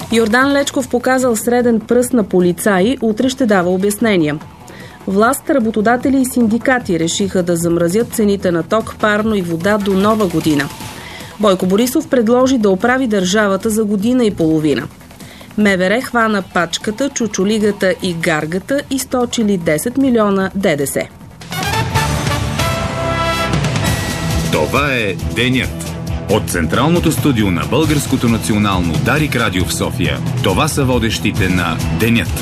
Йордан Лечков показал среден пръст на полицаи, утре ще дава обяснения. Власт, работодатели и синдикати решиха да замразят цените на ток, парно и вода до нова година. Бойко Борисов предложи да оправи държавата за година и половина. МВР хвана пачката, чучулигата и гаргата и сточили 10 милиона ДДС. Това е денят. От Централното студио на Българското национално Дарик Радио в София. Това са водещите на денят.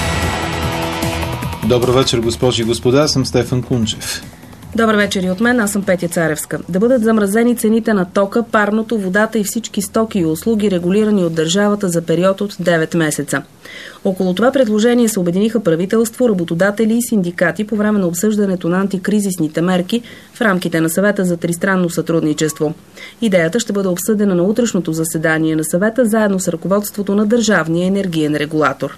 Добър вечер, госпожи и господа, аз съм Стефан Кунчев. Добър вечер и от мен, аз съм Петя Царевска. Да бъдат замразени цените на тока, парното, водата и всички стоки и услуги, регулирани от държавата за период от 9 месеца. Около това предложение се обединиха правителство, работодатели и синдикати по време на обсъждането на антикризисните мерки в рамките на съвета за тристранно сътрудничество. Идеята ще бъде обсъдена на утрешното заседание на съвета заедно с ръководството на Държавния енергиен регулатор.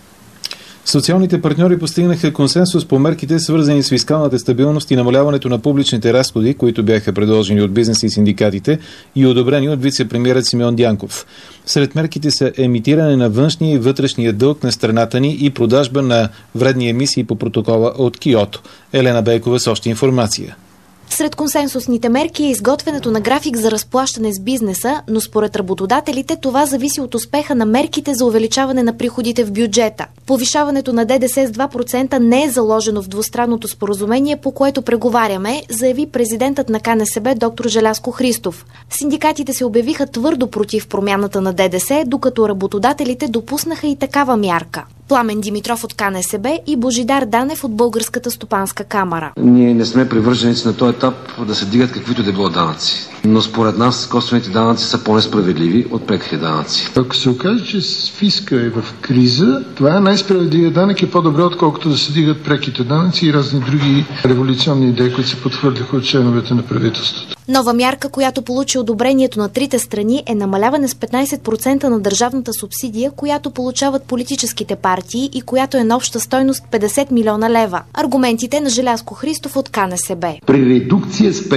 Социалните партньори постигнаха консенсус по мерките, свързани с фискалната стабилност и намаляването на публичните разходи, които бяха предложени от бизнеса и синдикатите и одобрени от вице-премиерът Симеон Дянков. Сред мерките са емитиране на външния и вътрешния дълг на страната ни и продажба на вредни емисии по протокола от Киото. Елена Бейкова с още информация. Сред консенсусните мерки е изготвянето на график за разплащане с бизнеса, но според работодателите това зависи от успеха на мерките за увеличаване на приходите в бюджета. Повишаването на ДДС с 2% не е заложено в двустранното споразумение, по което преговаряме, заяви президентът на КНСБ доктор Желязко Христов. Синдикатите се обявиха твърдо против промяната на ДДС, докато работодателите допуснаха и такава мярка. Пламен Димитров от КНСБ и Божидар Данев от Българската стопанска камара. Ние не сме привърженици на този етап да се дигат каквито да било данъци. Но според нас косвените данъци са по-несправедливи от преките данъци. Ако се окаже, че фиска е в криза, това е най-справедливият данък и по-добре, отколкото да се дигат преките данъци и разни други революционни идеи, които се подхвърляха от членовете на правителството. Нова мярка, която получи одобрението на трите страни, е намаляване с 15% на държавната субсидия, която получават политическите партии и която е на обща стойност 50 милиона лева. Аргументите на Желязко Христов от КНСБ. При редукция с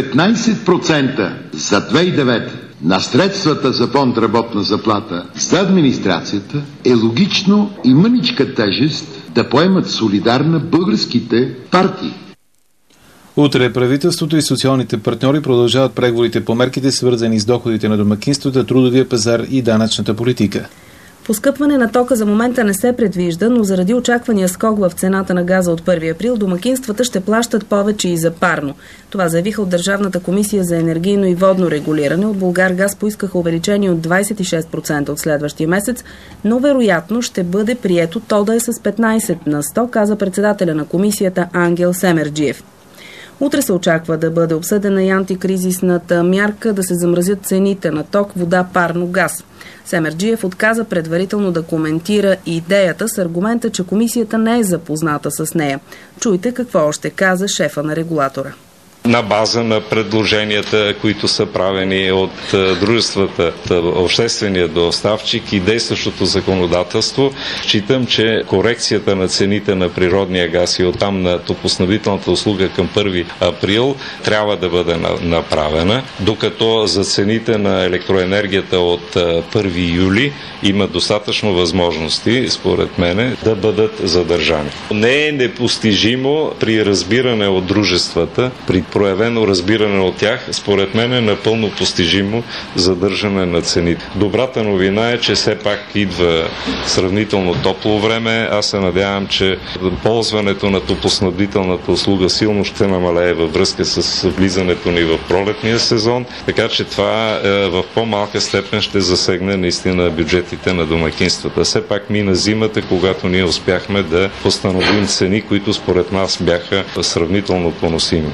15% за 2009 на средствата за фонд работна заплата за администрацията е логично и мъничка тежест да поемат солидарно българските партии. Утре правителството и социалните партньори продължават преговорите по мерките, свързани с доходите на домакинствата, трудовия пазар и данъчната политика. Поскъпване на тока за момента не се предвижда, но заради очаквания скок в цената на газа от 1 април, домакинствата ще плащат повече и за парно. Това заявиха от Държавната комисия за енергийно и водно регулиране. От Булгаргаз поискаха увеличение от 26% от следващия месец, но вероятно ще бъде прието то да е с 15 на 100, каза председателя на комисията Ангел Семерджиев. Утре се очаква да бъде обсъдена и антикризисната мярка да се замразят цените на ток, вода, парно, газ. Семерджиев отказа предварително да коментира идеята с аргумента, че комисията не е запозната с нея. Чуйте какво още каза шефа на регулатора. На база на предложенията, които са правени от дружествата, обществения доставчик и действащото законодателство, считам, че корекцията на цените на природния газ и оттам на топлоснабдителната услуга към 1 април трябва да бъде направена, докато за цените на електроенергията от 1 юли има достатъчно възможности, според мене, да бъдат задържани. Не е непостижимо при разбиране от дружествата, при проявено разбиране от тях, според мен е напълно постижимо задържане на цените. Добрата новина е, че все пак идва сравнително топло време. Аз се надявам, че ползването на топлоснабдителната услуга силно ще намалее във връзка с влизането ни в пролетния сезон, така че това в по-малка степен ще засегне наистина бюджетите на домакинствата. Все пак мина зимата, когато ние успяхме да постановим цени, които според нас бяха сравнително поносими.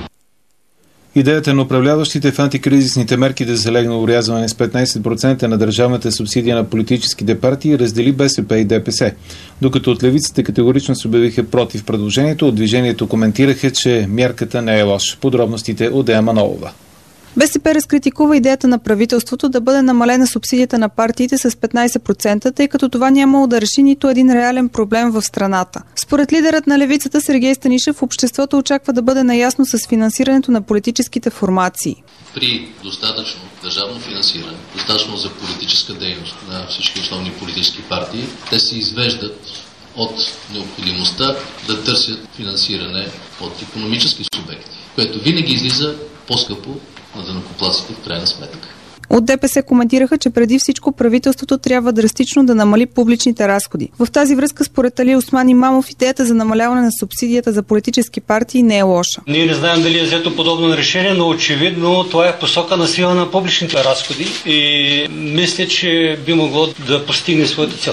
Идеята на управляващите в антикризисните мерки да залегне урязване с 15% на държавната субсидия на политическите партии раздели БСП и ДПС. Докато от левиците категорично се обявиха против предложението, от движението коментираха, че мярката не е лоша. Подробностите от Дея Манолова. БСП разкритикува идеята на правителството да бъде намалена субсидията на партиите с 15%, тъй като това нямало да реши нито един реален проблем в страната. Според лидерът на левицата Сергей Станишев, обществото очаква да бъде наясно с финансирането на политическите формации. При достатъчно държавно финансиране, достатъчно за политическа дейност на всички основни политически партии, те се извеждат от необходимостта да търсят финансиране от икономически субекти, което винаги излиза по-скъпо на данъкоплатците в крайна сметка. От ДПС коментираха, че преди всичко правителството трябва драстично да намали публичните разходи. В тази връзка, според Али Осман Имамов, идеята за намаляване на субсидията за политически партии не е лоша. Ние не знаем дали е взето подобно решение, но очевидно това е в посока на свила на публичните разходи и мисля, че би могло да постигне своята цел.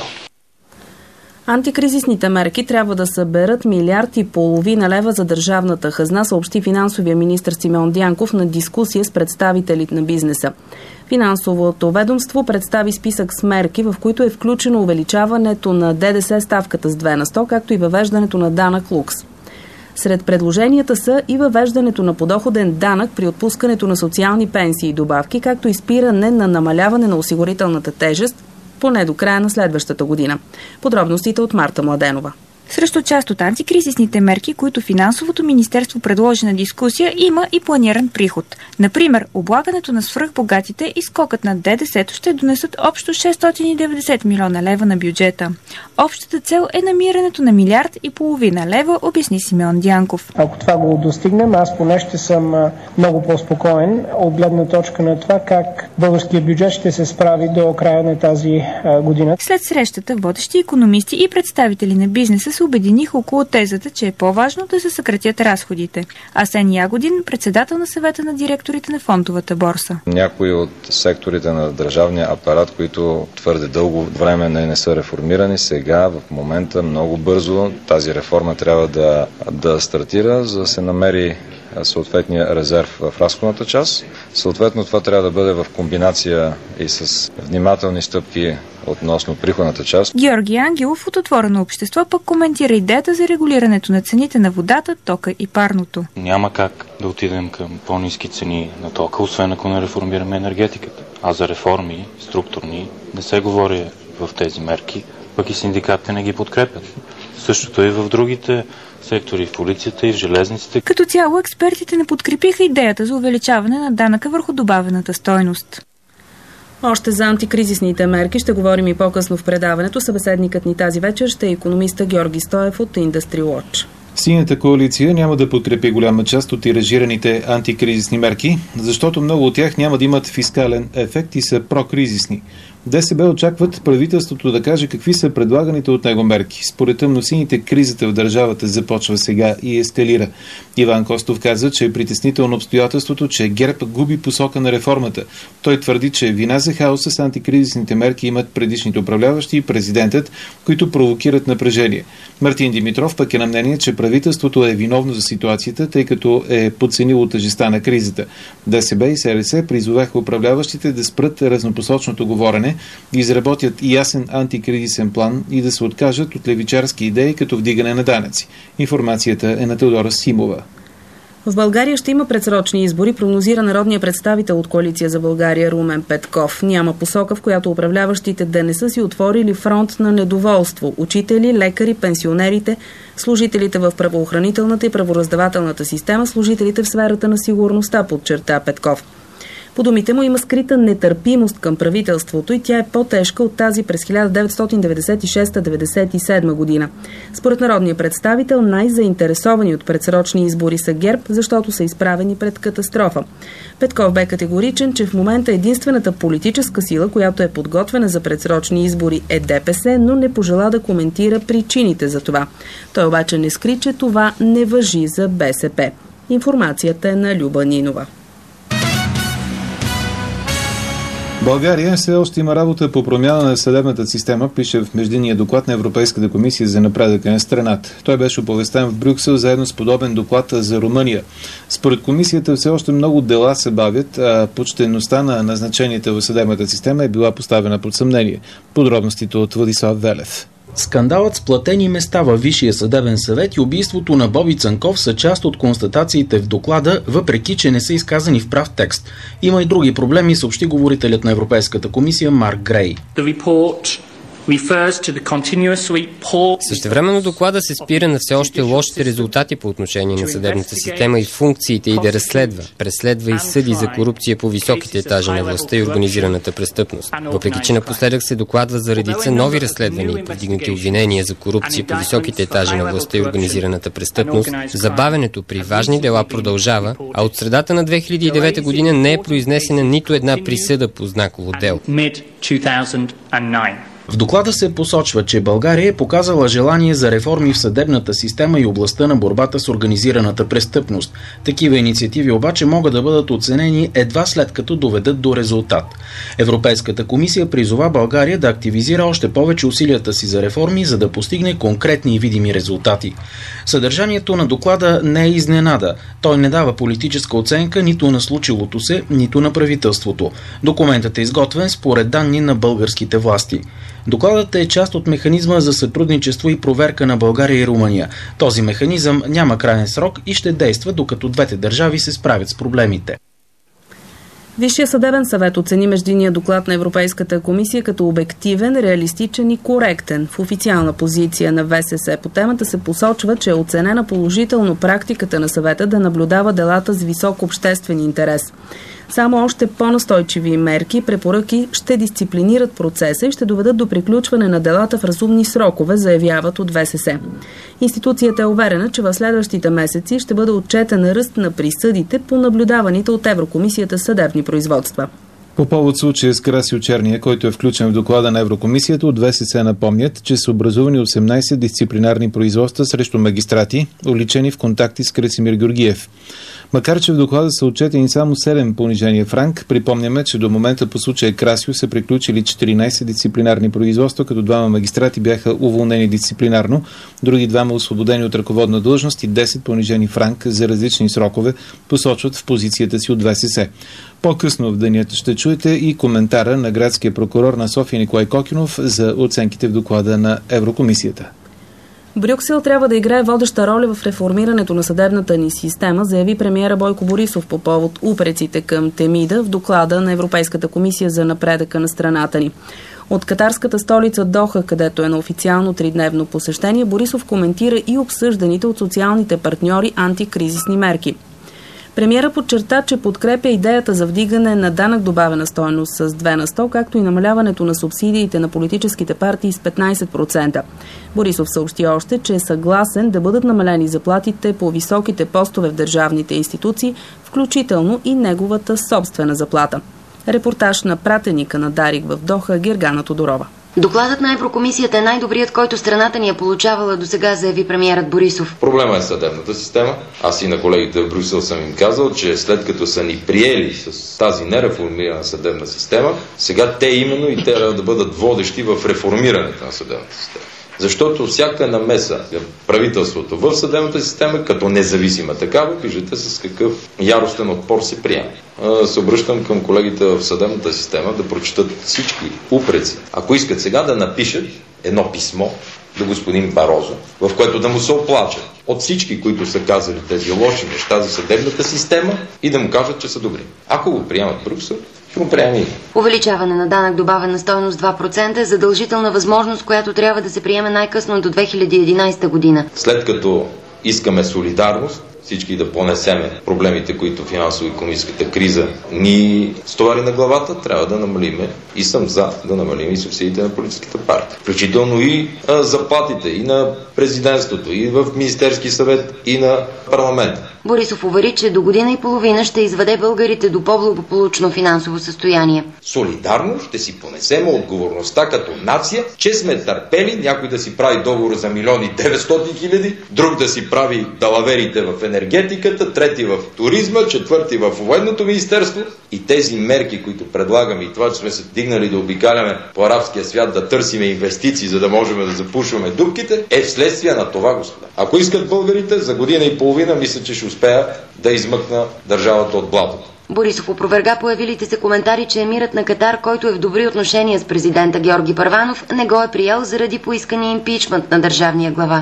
Антикризисните мерки трябва да съберат 1,5 милиарда лева за държавната хазна, съобщи финансовия министър Симеон Дянков на дискусия с представителите на бизнеса. Финансовото ведомство представи списък с мерки, в които е включено увеличаването на ДДС ставката с 2 на 100, както и въвеждането на данък лукс. Сред предложенията са и въвеждането на подоходен данък при отпускането на социални пенсии и добавки, както и спиране на намаляване на осигурителната тежест, поне до края на следващата година. Подробностите от Марта Младенова. Срещу част от антикризисните мерки, които Финансовото министерство предложи на дискусия, има и планиран приход. Например, облагането на свръхбогатите и скокът на ДДС-то ще донесат общо 690 милиона лева на бюджета. Общата цел е намирането на 1,5 милиарда лева, обясни Симеон Дянков. Ако това го достигнем, аз поне ще съм много по-спокоен от гледна точка на това как българския бюджет ще се справи до края на тази година. След срещата водещи икономисти и представители на бизнеса се обединиха около тезата, че е по-важно да се съкратят разходите. Асен Ягодин, председател на съвета на директорите на фондовата борса. Някои от секторите на държавния апарат, които твърде дълго време не са реформирани, сега в момента много бързо тази реформа трябва да стартира, за да се намери съответния резерв в разходната част. Съответно това трябва да бъде в комбинация и с внимателни стъпки относно приходната част. Георги Ангелов от Отворено общество пък коментира идеята за регулирането на цените на водата, тока и парното. Няма как да отидем към по-ниски цени на тока, освен ако не реформираме енергетиката. А за реформи, структурни, не се говори в тези мерки, пък и синдикатите не ги подкрепят. Същото и в другите сектори, в полицията и в железниците. Като цяло експертите не подкрепиха идеята за увеличаване на данъка върху добавената стойност. Още за антикризисните мерки ще говорим и по-късно в предаването. Събеседникът ни тази вечер ще е икономиста Георги Стоев от Industry Watch. Синята коалиция няма да подкрепи голяма част от тиражираните антикризисни мерки, защото много от тях няма да имат фискален ефект и са прокризисни. ДСБ очакват правителството да каже какви са предлаганите от него мерки. Според тъмносините, кризата в държавата започва сега и ескалира. Иван Костов каза, че е притеснително обстоятелството, че ГЕРБ губи посока на реформата. Той твърди, че вина за хаоса с антикризисните мерки имат предишните управляващи и президентът, които провокират напрежение. Мартин Димитров пък е на мнение, че правителството е виновно за ситуацията, тъй като е подценило тежестта на кризата. ДСБ и СРС призоваха управляващите да спрат разнопосочното говорене, да изработят ясен антикризисен план и да се откажат от левичарски идеи като вдигане на данъци. Информацията е на Теодора Симова. В България ще има предсрочни избори, прогнозира народният представител от Коалиция за България Румен Петков. Няма посока, в която управляващите да не са си отворили фронт на недоволство. Учители, лекари, пенсионерите, служителите в правоохранителната и правораздавателната система, служителите в сферата на сигурността, подчерта Петков. По думите му има скрита нетърпимост към правителството и тя е по-тежка от тази през 1996-97 година. Според народния представител, най-заинтересовани от предсрочни избори са ГЕРБ, защото са изправени пред катастрофа. Петков бе категоричен, че в момента единствената политическа сила, която е подготвена за предсрочни избори, е ДПС, но не пожела да коментира причините за това. Той обаче не скри, че това не важи за БСП. Информацията е на Люба Нинова. България все още има работа по промяна на съдебната система, пише в междинния доклад на Европейската комисия за напредъка на страната. Той беше оповестен в Брюксел заедно с подобен доклад за Румъния. Според комисията все още много дела се бавят, а почтеността на назначенията в съдебната система е била поставена под съмнение. Подробностите от Владислав Велев. Скандалът с платени места във Висшия съдебен съвет и убийството на Боби Цанков са част от констатациите в доклада, въпреки че не са изказани в прав текст. Има и други проблеми, съобщи говорителят на Европейската комисия Марк Грей. Същевременно доклада се спира на все още лошите резултати по отношение на съдебната система и функциите й да преследва и съди за корупция по високите етажи на властта и организираната престъпност. Въпреки че напоследък се докладва за редица нови разследвания и повдигнати обвинения за корупция по високите етажи на властта и организираната престъпност, забавенето при важни дела продължава, а от средата на 2009 година не е произнесена нито една присъда по знаково дело. В доклада се посочва, че България е показала желание за реформи в съдебната система и областта на борбата с организираната престъпност. Такива инициативи обаче могат да бъдат оценени едва след като доведат до резултат. Европейската комисия призова България да активизира още повече усилията си за реформи, за да постигне конкретни и видими резултати. Съдържанието на доклада не е изненада. Той не дава политическа оценка нито на случилото се, нито на правителството. Документът е изготвен според данни на българските власти. Докладът е част от механизма за сътрудничество и проверка на България и Румъния. Този механизъм няма краен срок и ще действа, докато двете държави се справят с проблемите. Висшия съдебен съвет оцени междинния доклад на Европейската комисия като обективен, реалистичен и коректен. В официална позиция на ВСС по темата се посочва, че е оценена положително практиката на съвета да наблюдава делата с висок обществен интерес. Само още по-настойчиви мерки и препоръки ще дисциплинират процеса и ще доведат до приключване на делата в разумни срокове, заявяват от ВСС. Институцията е уверена, че в следващите месеци ще бъде отчетен ръст на присъдите по наблюдаваните от Еврокомисията съдебни производства. По повод случая с Красьо Черния, който е включен в доклада на Еврокомисията, от ВСС напомнят, че са образувани 18 дисциплинарни производства срещу магистрати, уличени в контакти с Красимир Георгиев. Макар че в доклада са отчетени само 7 понижения в ранг, припомняме, че до момента по случая Красьо са приключили 14 дисциплинарни производства, като 2 магистрати бяха уволнени дисциплинарно, други 2 освободени от ръководна длъжност и 10 понижени в ранг за различни срокове, посочват в позицията си от ВСС. По-късно в денят ще чуете и коментара на градския прокурор на София Николай Кокинов за оценките в доклада на Еврокомисията. Брюксел трябва да играе водеща роля в реформирането на съдебната ни система, заяви премиера Бойко Борисов по повод упреците към Темида в доклада на Европейската комисия за напредъка на страната ни. От катарската столица Доха, където е на официално 3-дневно посещение, Борисов коментира и обсъжданите от социалните партньори антикризисни мерки. Премиера подчерта, че подкрепя идеята за вдигане на данък добавена стойност с 2 на 100, както и намаляването на субсидиите на политическите партии с 15%. Борисов съобщи още, че е съгласен да бъдат намалени заплатите по високите постове в държавните институции, включително и неговата собствена заплата. Репортаж на пратеника на Дарик в Доха Гергана Тодорова. Докладът на Еврокомисията е най-добрият, който страната ни е получавала досега, заяви премиерът Борисов. Проблема е съдебната система. Аз и на колегите в Брюксел съм им казал, че след като са ни приели с тази нереформирана съдебна система, сега те именно и трябва да бъдат водещи в реформирането на съдебната система. Защото всяка намеса на правителството в съдебната система, като независима такава, виждате с какъв яростен отпор се приема. Се обръщам към колегите в съдебната система да прочитат всички упреци. Ако искат сега да напишат едно писмо до господин Барозо, в което да му се оплачат от всички, които са казали тези лоши неща за съдебната система и да му кажат, че са добри. Ако го приемат Брюксел, увеличаване на данък добавена стойност 2% е задължителна възможност, която трябва да се приеме най-късно до 2011 година. След като искаме солидарност, всички да понесеме проблемите, които финансово-икономическата криза ни стовари на главата, трябва да намалиме и съм за да намалим и субсидиите на политическите партии. Включително и заплатите и на президентството, и в Министерски съвет, и на парламента. Борисов увери, че до година и половина ще изведе българите до по-благополучно финансово състояние. Солидарно ще си понесем отговорността като нация, че сме търпели някой да си прави договор за 1 900 000, друг да си прави далаверите в енергетиката, трети в туризма, четвърти в военното министерство. И тези мерки, които предлагаме, и това, че сме се дигнали да обикаляме по арабския свят, да търсиме инвестиции, за да можем да запушваме дупките, е вследствие на това, господа. Ако искат българите, за година и половина, мисля, че ще успея да измъкна държавата от блатото. Борисов опроверга появилите се коментари, че емирът на Катар, който е в добри отношения с президента Георги Първанов, не го е приел заради поискания импичмент на държавния глава.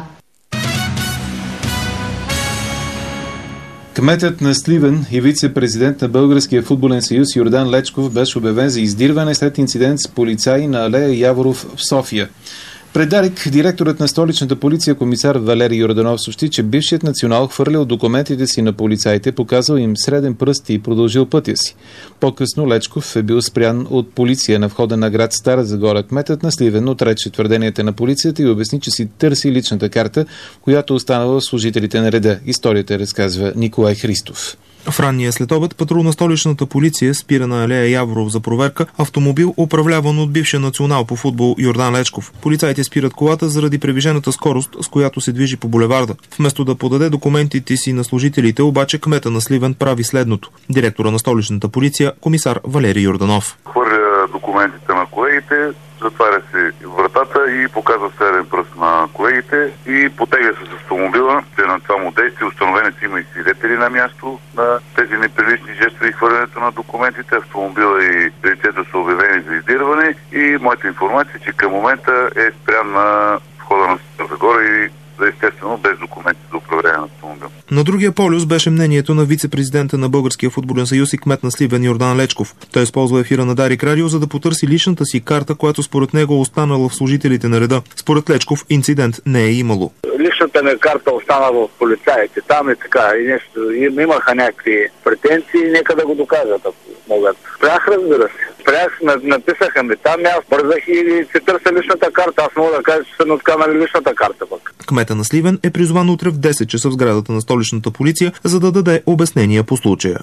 Кметът на Сливен и вице-президент на Българския футболен съюз Йордан Лечков беше обявен за издирване след инцидент с полицаи на алея Яворов в София. Пред Дарик, директорът на столичната полиция комисар Валери Йорданов съобщи, че бившият национал хвърлял документите си на полицаите, показал им среден пръст и продължил пътя си. По-късно Лечков е бил спрян от полиция на входа на град Стара Загора. Кметът на Сливен отрече твърденията на полицията и обясни, че си търси личната карта, която останала в служителите на реда. Историята разказва Николай Христов. В ранния следобед патрул на столичната полиция спира на алея Яворов за проверка автомобил, управляван от бившия национал по футбол Йордан Лечков. Полицаите спират колата заради превишената скорост, с която се движи по булеварда. Вместо да подаде документите си на служителите, обаче кмета на Сливен прави следното. Директора на столичната полиция, комисар Валери Йорданов. Хвърля документите на колегите, затваря се вратата и показва среден пръст на колегите и потегля се с автомобила. На това му действие установени, че има и свидетели на място на тези неприлични жестове и хвърлянето на документите. Автомобила и лицето са обявени за издирване и моята информация, че към момента е спрян на входа на Стара Загора и естествено без документи за управление на автомобил. На другия полюс беше мнението на вице-президента на Българския футболен съюз и кмет на Сливен Йордан Лечков. Той използва ефира на Дарик Радио, за да потърси личната си карта, която според него останала в служителите на реда. Според Лечков инцидент не е имало. Личната ми карта остана в полицаите. Там е така. И нещо, имаха някакви претенции, нека да го докажат, ако могат. Спрях, разбира се. Спрях, написаха ми там, аз бързах и се търся личната карта. Аз мога да кажа, че са ми отканали личната карта пък. Кмета на Сливен е призван утре в 10 часа в сградата на столичната полиция, за да даде обяснения по случая.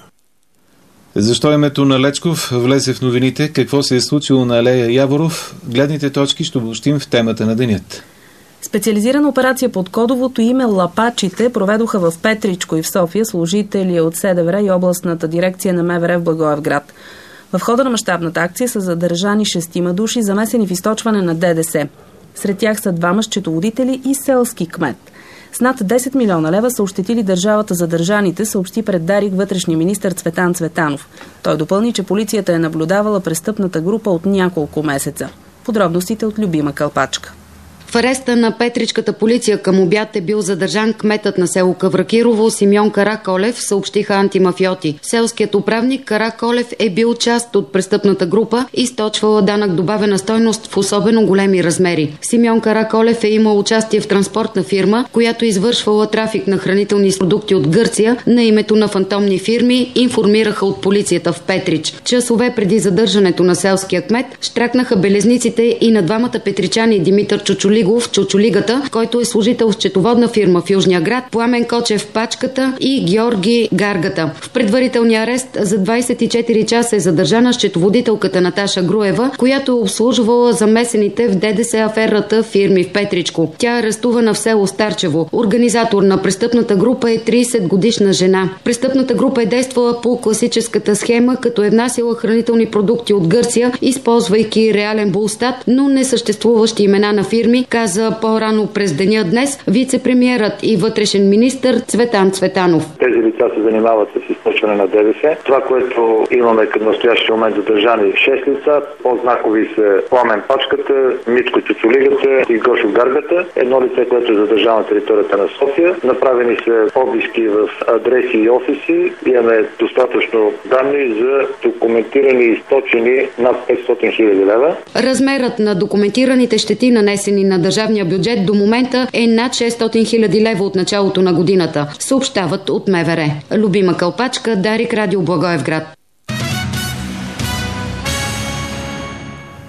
Защо името на Лечков влезе в новините? Какво се е случило на алея Яворов? Гледните точки ще обобщим в темата на денят. Специализирана операция под кодовото име Лапачите проведоха в Петричко и в София служители от СДВР и областната дирекция на МВР в Благоевград. В хода на мащабната акция са задържани 6 души, замесени в източване на ДДС. Сред тях са 2 счетоводители и селски кмет. С над 10 милиона лева са ощетили държавата задържаните, съобщи пред Дарик вътрешния министър Цветан Цветанов. Той допълни, че полицията е наблюдавала престъпната група от няколко месеца. Подробностите от Любима Калпачка. В ареста на Петричката полиция към обяд е бил задържан кметът на село Кавракирово Симеон Караколев, съобщиха антимафиоти. Селският управник Караколев е бил част от престъпната група и източвала данък добавена стойност в особено големи размери. Симеон Караколев е имал участие в транспортна фирма, която извършвала трафик на хранителни продукти от Гърция на името на фантомни фирми, информираха от полицията в Петрич. Часове преди задържането на селския кмет щракнаха белезниците и на двамата петричани Димитър Чучулигов, Чучулигата, който е служител в счетоводна фирма в Южния град, Пламен Кочев Пачката и Георги Гаргата. В предварителния арест за 24 часа е задържана счетоводителката Наташа Груева, която е обслужвала замесените в ДДС аферата фирми в Петричко. Тя е арестувана в село Старчево. Организатор на престъпната група е 30-годишна жена. Престъпната група е действала по класическата схема, като е внасяла хранителни продукти от Гърция, използвайки реален булстат, но несъществуващи имена на фирми, каза по-рано през деня днес вице-премиерът и вътрешен министър Цветан Цветанов. Тези лица се занимават с източване на ДДС. Това, което имаме към настоящия момент задържани 6 лица, по-знакови са Пламен Пачката, Митко Чучулигата и Гошо Гаргата. Едно лице, което е задържано на територията на София. Направени са обиски в адреси и офиси. Имаме достатъчно данни за документирани и източени над 500 хиляди лева. Размерът на документираните щети, нанесени на държавния бюджет, до момента е над 600 хиляди лева от началото на годината, съобщават от МВР. Любима Калпачка, Дарик Радио, Благоевград.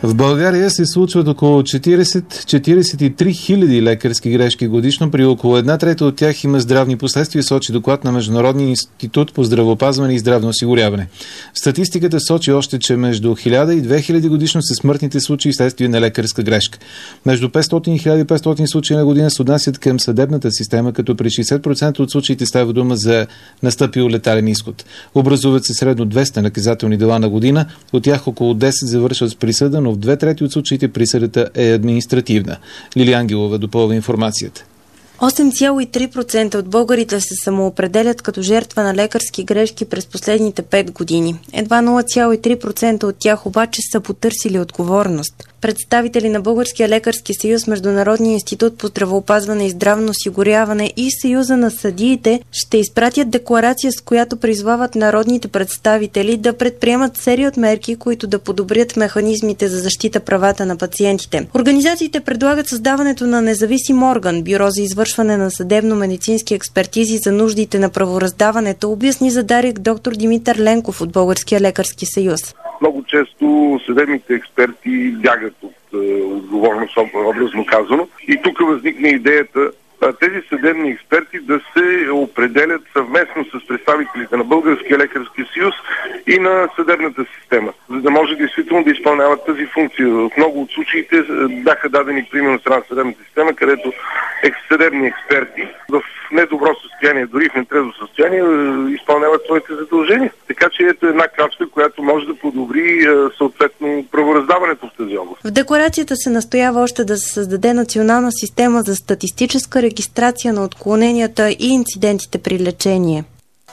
В България се случват около 43 хиляди лекарски грешки годишно, при около 1/3 от тях има здравни последствия, сочи доклад на Международния институт по здравеопазване и здравно осигуряване. Статистиката сочи още, че между 1000 и 2000 годишно са смъртните случаи следствие на лекарска грешка. Между 500 и 1500 случаи на година се отнасят към съдебната система, като при 60% от случаите става дума за настъпил летален изход. Образуват се средно 200 наказателни дела на година, от тях около 10 завършват с присъда, но в 2/3 от случаите присъдата е административна. Лилия Ангелова допълва информацията. 8,3% от българите се самоопределят като жертва на лекарски грешки през последните 5 години. Едва 0,3% от тях обаче са потърсили отговорност. Представители на Българския лекарски съюз, Международния институт по здравеопазване и здравно осигуряване и Съюза на съдиите ще изпратят декларация, с която призвават народните представители да предприемат серия от мерки, които да подобрят механизмите за защита правата на пациентите. Организациите предлагат създаването на независим орган, бюро за извършване на съдебно-медицински експертизи за нуждите на правораздаването, обясни за Дарик доктор Димитър Ленков от Българския лекарски съюз. Много често съдебните експерти бягат от отговорност, образно казано. И тук възникне идеята тези съдебни експерти да се определят съвместно с представителите на Българския лекарски съюз и на съдебната система, за да може действително да изпълняват тази функция. В много от случаите бяха дадени примерно страна на съдебната система, където съдебни експерти в недобро състояние, дори в нетрезво състояние, изпълняват своите задължения. Така че ето една крачка, която може да подобри съответно правораздаването в тази област. В декларацията се настоява още да се създаде национална система за статистическа регистрация на отклоненията и инцидентите при лечение.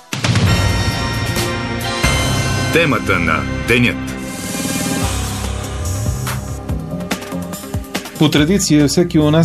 Темата на денят. По традиция всеки у нас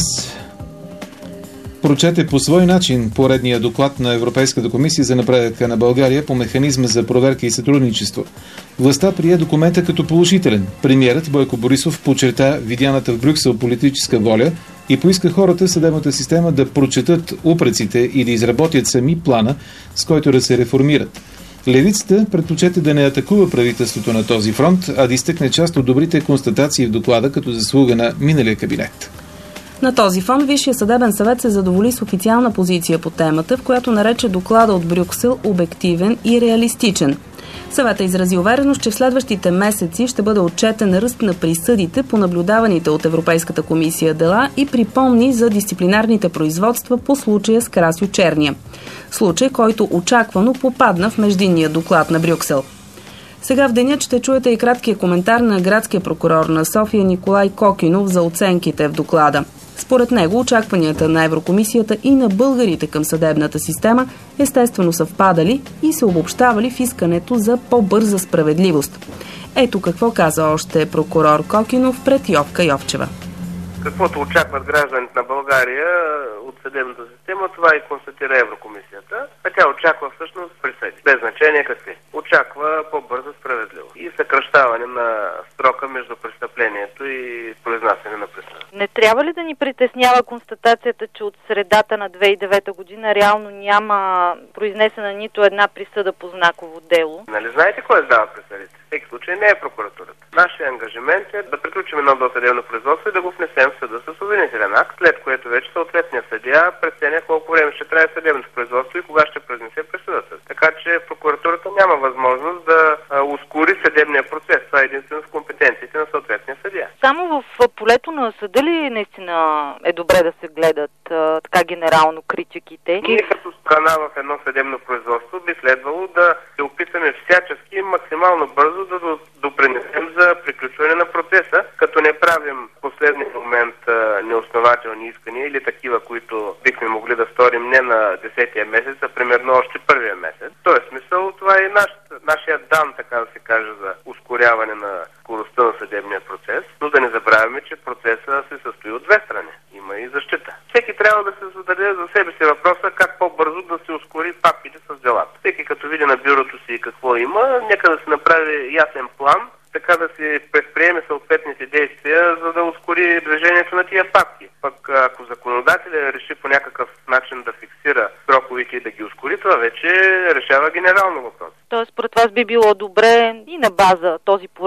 прочете по свой начин поредния доклад на Европейската комисия за напредъка на България по механизма за проверка и сътрудничество. Властта прие документа като положителен. Премиерът Бойко Борисов подчерта видяната в Брюксел политическа воля и поиска хората в съдебната система да прочетат упреците и да изработят сами плана, с който да се реформират. Левицата предпочете да не атакува правителството на този фронт, а да изтъкне част от добрите констатации в доклада като заслуга на миналия кабинет. На този фон Висшия съдебен съвет се задоволи с официална позиция по темата, в която нарече доклада от Брюксел обективен и реалистичен. Съветът изрази увереност, че в следващите месеци ще бъде отчетен ръст на присъдите по наблюдаваните от Европейската комисия дела и припомни за дисциплинарните производства по случая с Красьо Черния. Случай, който очаквано попадна в междинния доклад на Брюксел. Сега в денят ще чуете и краткия коментар на градския прокурор на София Николай Кокинов за оценките в доклада. Според него очакванията на Еврокомисията и на българите към съдебната система естествено съвпадали и се обобщавали в искането за по-бърза справедливост. Ето какво каза още прокурор Кокинов пред Йовка Йовчева. Каквото очакват гражданите на България от съдебната система, това и констатира Еврокомисията. А тя очаква всъщност присъди, без значение какви. Очаква по-бърза справедливост и съкращаване на срока между престъплението и произнасяне на присъда. Не трябва ли да ни притеснява констатацията, че от средата на 2009 година реално няма произнесена нито една присъда по знаково дело? Нали знаете кой издава присъдите? В всеки случай не е прокуратурата. Нашия ангажимент е да приключим едно досъдебно производство и да го внесем в съда с обвинителен акт, след което вече съответният съдия преценя колко време ще трае съдебното производство и кога ще произнесе присъдата. Така че прокуратурата няма възможност да ускори съдебния процес. Това е единствено в компетенциите на съответния съдия. Само в полето на съда ли наистина е добре да се гледат така генерално критиките? Ние като страна в едно съдебно производство би следвало да се опитаме всячески максимално бързо да допринесем за приключване на процеса, като не правим в последния момент неоснователни искания или такива, които бихме могли да сторим не на 10-тия месец, а примерно още първия месец. В този смисъл това е нашия дан, така да се каже, за ускоряване на скоростта на съдебния процес, но да не забравяме, че процесът се състои от две страни. Има и защита. Всеки трябва да се зададе за себе си въпроса как по-бързо да се ускори папките с делата. Всеки като види на бюрото си какво има, нека да се направи ясен план, така да се предприеме съответните действия, за да ускори движението на тия папки. Пък ако законодателя реши по някакъв начин да фиксира сроковите и да ги ускори, това вече решава генерално въпрос. Тоест, според вас би било добре и на база този пореден доклад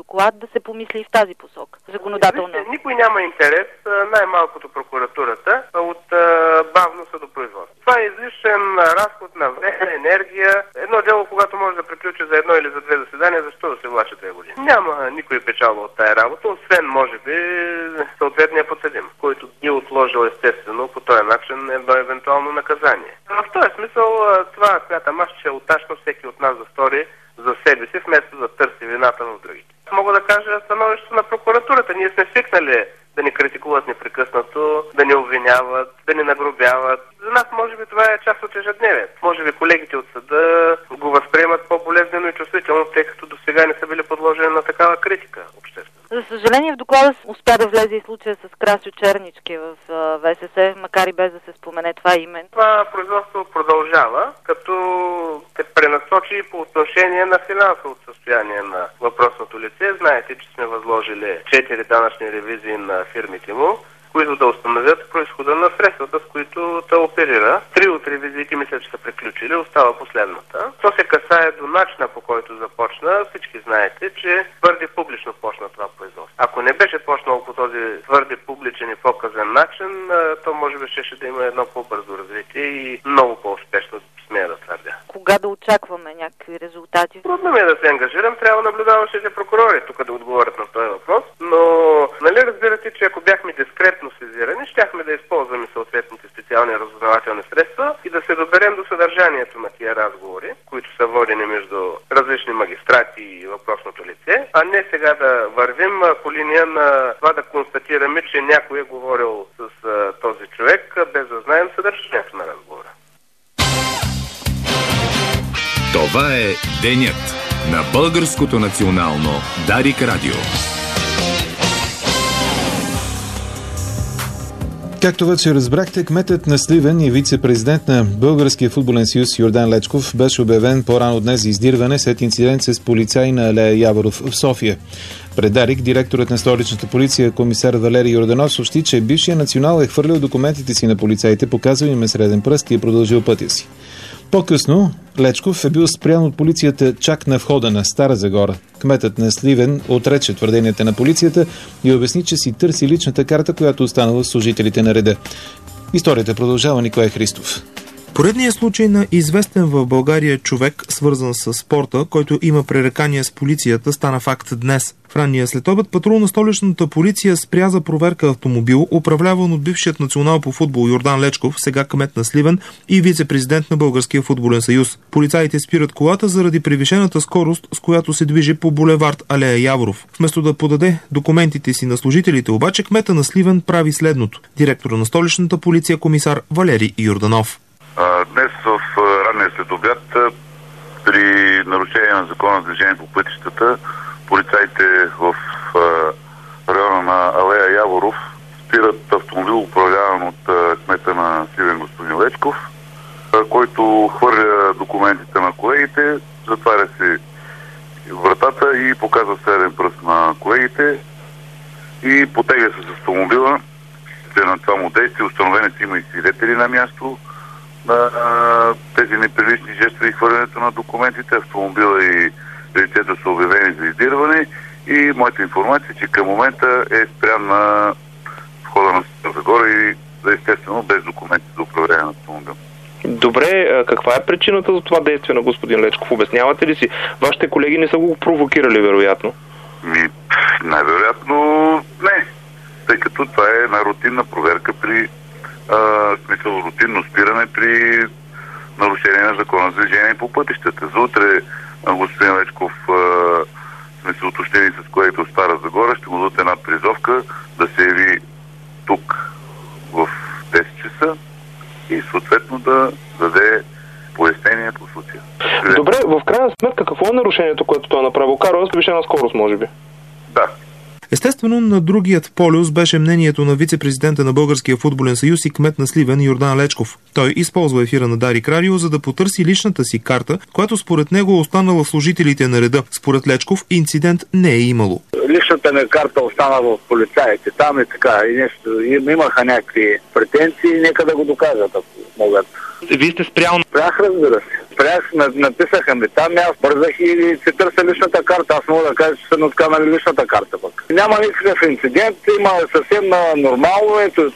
доклад да се помисли и в тази посока. Законодателно. Никой няма интерес, най-малкото прокуратурата, от бавно съдопроизводство. Това е излишен разход на време, енергия. Едно дело, когато може да приключи за едно или за две заседания, защо да се влачи 2 години? Няма никой печалба от тая работа, освен, може би, съответния подсъдим, който ги отложил естествено по този начин едно евентуално наказание. В този смисъл това смятам аз, че е уташно всеки от нас да стори за себе си, вместо да търси вината в другите. Мога да кажа становището на прокуратурата. Ние сме свикнали да ни критикуват непрекъснато, да ни обвиняват, да ни нагробяват. За нас, може би, това е част от ежедневието. Може би колегите от съда го възприемат по-болезнено и чувствително, тъй като до сега не са били подложени на такава критика обществено. За съжаление, в доклада успя да влезе и случая с Красьо Чернички в ВСС, макар и без да се спомене това име. Това производство продължава, като се пренасочи по отношение на финансовото състояние на въпросното лице. Знаете, че сме възложили 4 данъчни ревизии на фирмите му, които да установят произхода на средствата, с които той оперира. 3 от ревизиите мисля, че са приключили, остава последната. То се касае до начина, по който започна. Всички знаете, че твърде публично почна това производство. Ако не беше почнало по този твърде публичен и показан начин, то може би ще да има едно по-бързо развитие и много по-успешно, смея да твърдя. Кога да очакваме някакви резултати? Трудно ми е да се ангажирам, трябва наблюдаващите прокурори тук да отговорят на този въпрос, но нали разбирате, че ако бяхме дискретно сезирани, щяхме да използваме съответните специални разузнавателни средства и да се доберем до съдържанието на тия разговори, които са водени между различни магистрати и въпросното лице, а не сега да вървим по линия на това да констатираме, че някой е говорил с този човек, без да знаем съдържанието на разговора. Това е денят на Българското национално Дарик Радио. Както вече разбрахте, кметът на Сливен и вице-президент на Българския футболен съюз Йордан Лечков беше обявен по-рано днес за издирване след инцидент с полицай на алея Яворов в София. Пред Дарик, директорът на столичната полиция комисар Валери Йорданов съобщи, че бившия национал е хвърлил документите си на полицаите, показал им среден пръст и е продължил пътя си. По-късно Лечков е бил спрян от полицията чак на входа на Стара Загора. Кметът на Сливен отрече твърденията на полицията и обясни, че си търси личната карта, която останала с служителите на реда. Историята продължава. Николай Христов. Поредният случай на известен в България човек, свързан с спорта, който има пререкания с полицията, стана факт днес. В ранния следобед патрул на столичната полиция спря за проверка автомобил, управляван от бившият национал по футбол Йордан Лечков, сега кмет на Сливен и вице-президент на Българския футболен съюз. Полицаите спират колата заради превишената скорост, с която се движи по булевард алея Яворов. Вместо да подаде документите си на служителите, обаче кмета на Сливен прави следното. Директора на столичната полиция комисар Валери Йорданов. Днес в ранния следобед при нарушение на закона за движение по пътищата полицаите в района на алея Яворов спират автомобил, управляван от кмета на Сливен господин Лечков, който хвърля документите на колегите, затваря се вратата и показва среден пръст на колегите и потегля се с автомобила. На това му действие установени са има и свидетели на място на тези неприлични жестове и хвърлянето на документите, автомобила и лицето са обявени за издирване и моята информация, че към момента е спрян на входа на Стара Загора и естествено без документи за управление на автомобил. Добре, каква е причината за това действие на господин Лечков? Обяснявате ли си? Вашите колеги не са го провокирали, вероятно? Най-вероятно не, тъй като това е една рутинна проверка при смисъл рутинно спиране при нарушение на закона за движение по пътищата. За утре господин Лечков сме се уточнили с колегите от Стара Загора, ще му дадат една призовка да се яви тук в 10 часа и съответно да даде пояснение по случая. Добре, в крайна сметка какво е нарушението, което той е направил? Карал с повишена скорост, може би? Да. Естествено, на другият полюс беше мнението на вице-президента на Българския футболен съюз и кмет на Сливен Йордан Лечков. Той използва ефира на Дарик Радио, за да потърси личната си карта, която според него е останала в служителите на реда. Според Лечков инцидент не е имало. Личната ми карта остана в полицаите. Там и така. И нещо. Имаха някакви претенции, нека да го докажат, ако могат. Вие сте спрял? Спрях, разбира се. спрях, написах, там аз бързах и си търся личната карта. Аз мога да кажа, че са ми отканали личната карта пък. Няма никакъв инцидент, има съвсем нормално.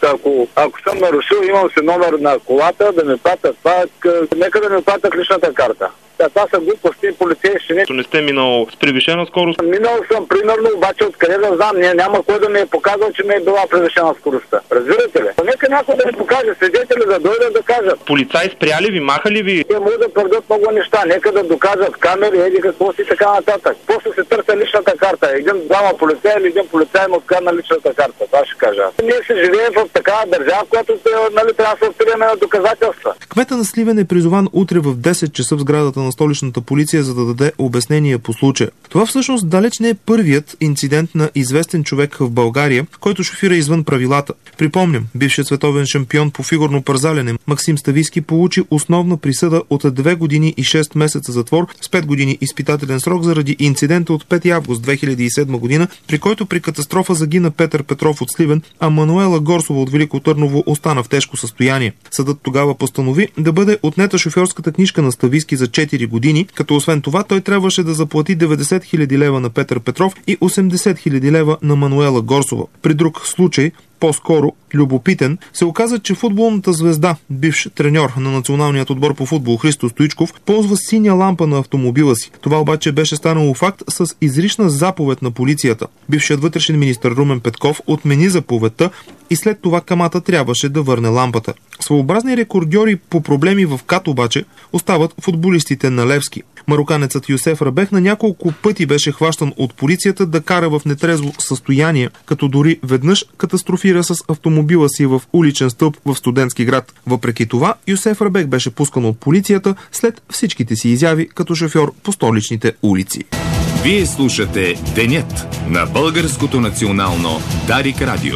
Ако съм нарушил, имам си номер на колата, да ми пратят това, нека да ми пратят личната карта. Това са глупости и полицейщини. Не сте минал с превишена скорост? Минал съм, примерно, обаче откъде да знам? Няма кой да ми е показал, че ми е била превишена скоростта. Разбирате ли? Нека някой да ми покаже, свидетели да дойдат да кажат. Полицаи спряли ви, махали ви? Те могат да твърдят много неща. Нека да докажат камери, еди какво си и така нататък. После се търся личната карта. Двама полицаи или един полицай му открадна личната карта. Това ще кажа. Ние се живеем в такава държава, която трябва да се опираме на доказателства. Кметът на Сливен е призован утре в 10 часа в сградата на столичната полиция, за да даде обяснение по случая. Това всъщност далеч не е първият инцидент на известен човек в България, който шофира извън правилата. Припомням, бившият световен шампион по фигурно парзалене Максим Ставийски получи основна присъда от 2 години и 6 месеца затвор с 5 години изпитателен срок заради инцидента от 5 август 2007 година, при който при катастрофа загина Петър Петров от Сливен, а Мануела Горсова от Велико Търново остана в тежко състояние. Съдът тогава постанови да бъде отнета шофьорската книжка на Ставийски за 4 години, като освен това той трябваше да заплати 90 000 лева на Петър Петров и 80 000 лева на Мануела Горсова. При друг случай, по-скоро любопитен, се оказа, че футболната звезда, бивш треньор на националният отбор по футбол Христо Стоичков, ползва синя лампа на автомобила си. Това обаче беше станало факт с изрична заповед на полицията. Бившият вътрешен министър Румен Петков отмени заповедта и след това камата трябваше да върне лампата. Своеобразни рекордьори по проблеми в КАТ обаче остават футболистите на Левски. Мароканецът Юсеф Рабех на няколко пъти беше хващан от полицията да кара в нетрезво състояние, като дори веднъж катастрофира с автомобила си в уличен стълб в Студентски град. Въпреки това, Юсеф Рабех беше пускан от полицията след всичките си изяви като шофьор по столичните улици. Вие слушате Денят на Българското национално Дарик Радио.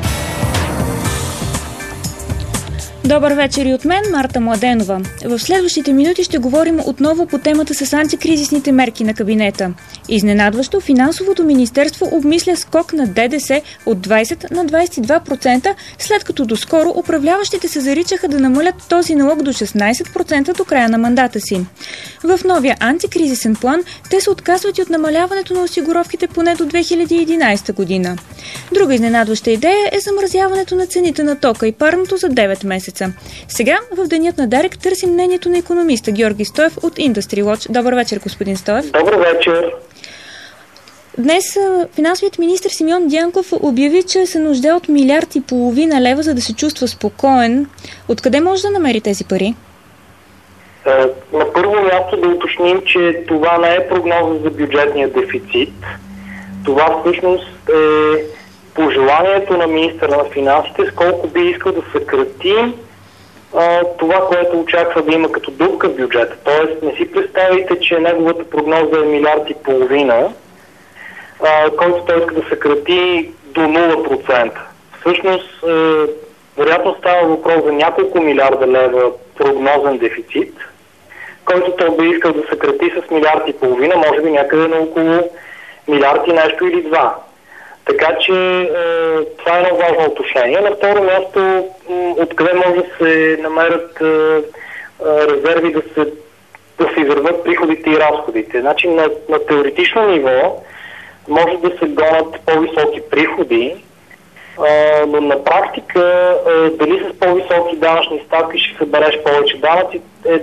Добър вечер и от мен, Марта Младенова. В следващите минути ще говорим отново по темата с антикризисните мерки на кабинета. Изненадващо, финансовото министерство обмисля скок на ДДС от 20 на 22%, след като доскоро управляващите се заричаха да намалят този налог до 16% до края на мандата си. В новия антикризисен план те се отказват и от намаляването на осигуровките поне до 2011 година. Друга изненадваща идея е замразяването на цените на тока и парното за 9 месеца. Сега, в Денят на Дарик, търсим мнението на икономиста Георги Стоев от Industry Watch. Добър вечер, господин Стоев. Добър вечер. Днес финансовият министр Симеон Дянков обяви, че се нуждае от 1,5 милиарда лева, за да се чувства спокоен. Откъде може да намери тези пари? На първо място да уточним, че това не е прогноза за бюджетния дефицит. Това всъщност е пожеланието на министъра на финансите, с колко би искал да съкрати това, което очаква да има като дупка в бюджета. Тоест, не си представите, че неговата прогноза е 1,5 милиарда, който той иска да съкрати до 0%. Всъщност, вероятно става въпрос за няколко милиарда лева прогнозен дефицит, който той би искал да съкрати с 1,5 милиарда, може би някъде на около милиард и нещо или два. Така че това е едно важно уточнение. На второ място, откъде може да се намерят резерви да се изравнят приходите и разходите. Значи на теоретично ниво може да се гонят по-високи приходи, но на практика дали с по-високи данъчни ставки ще събереш повече данъци е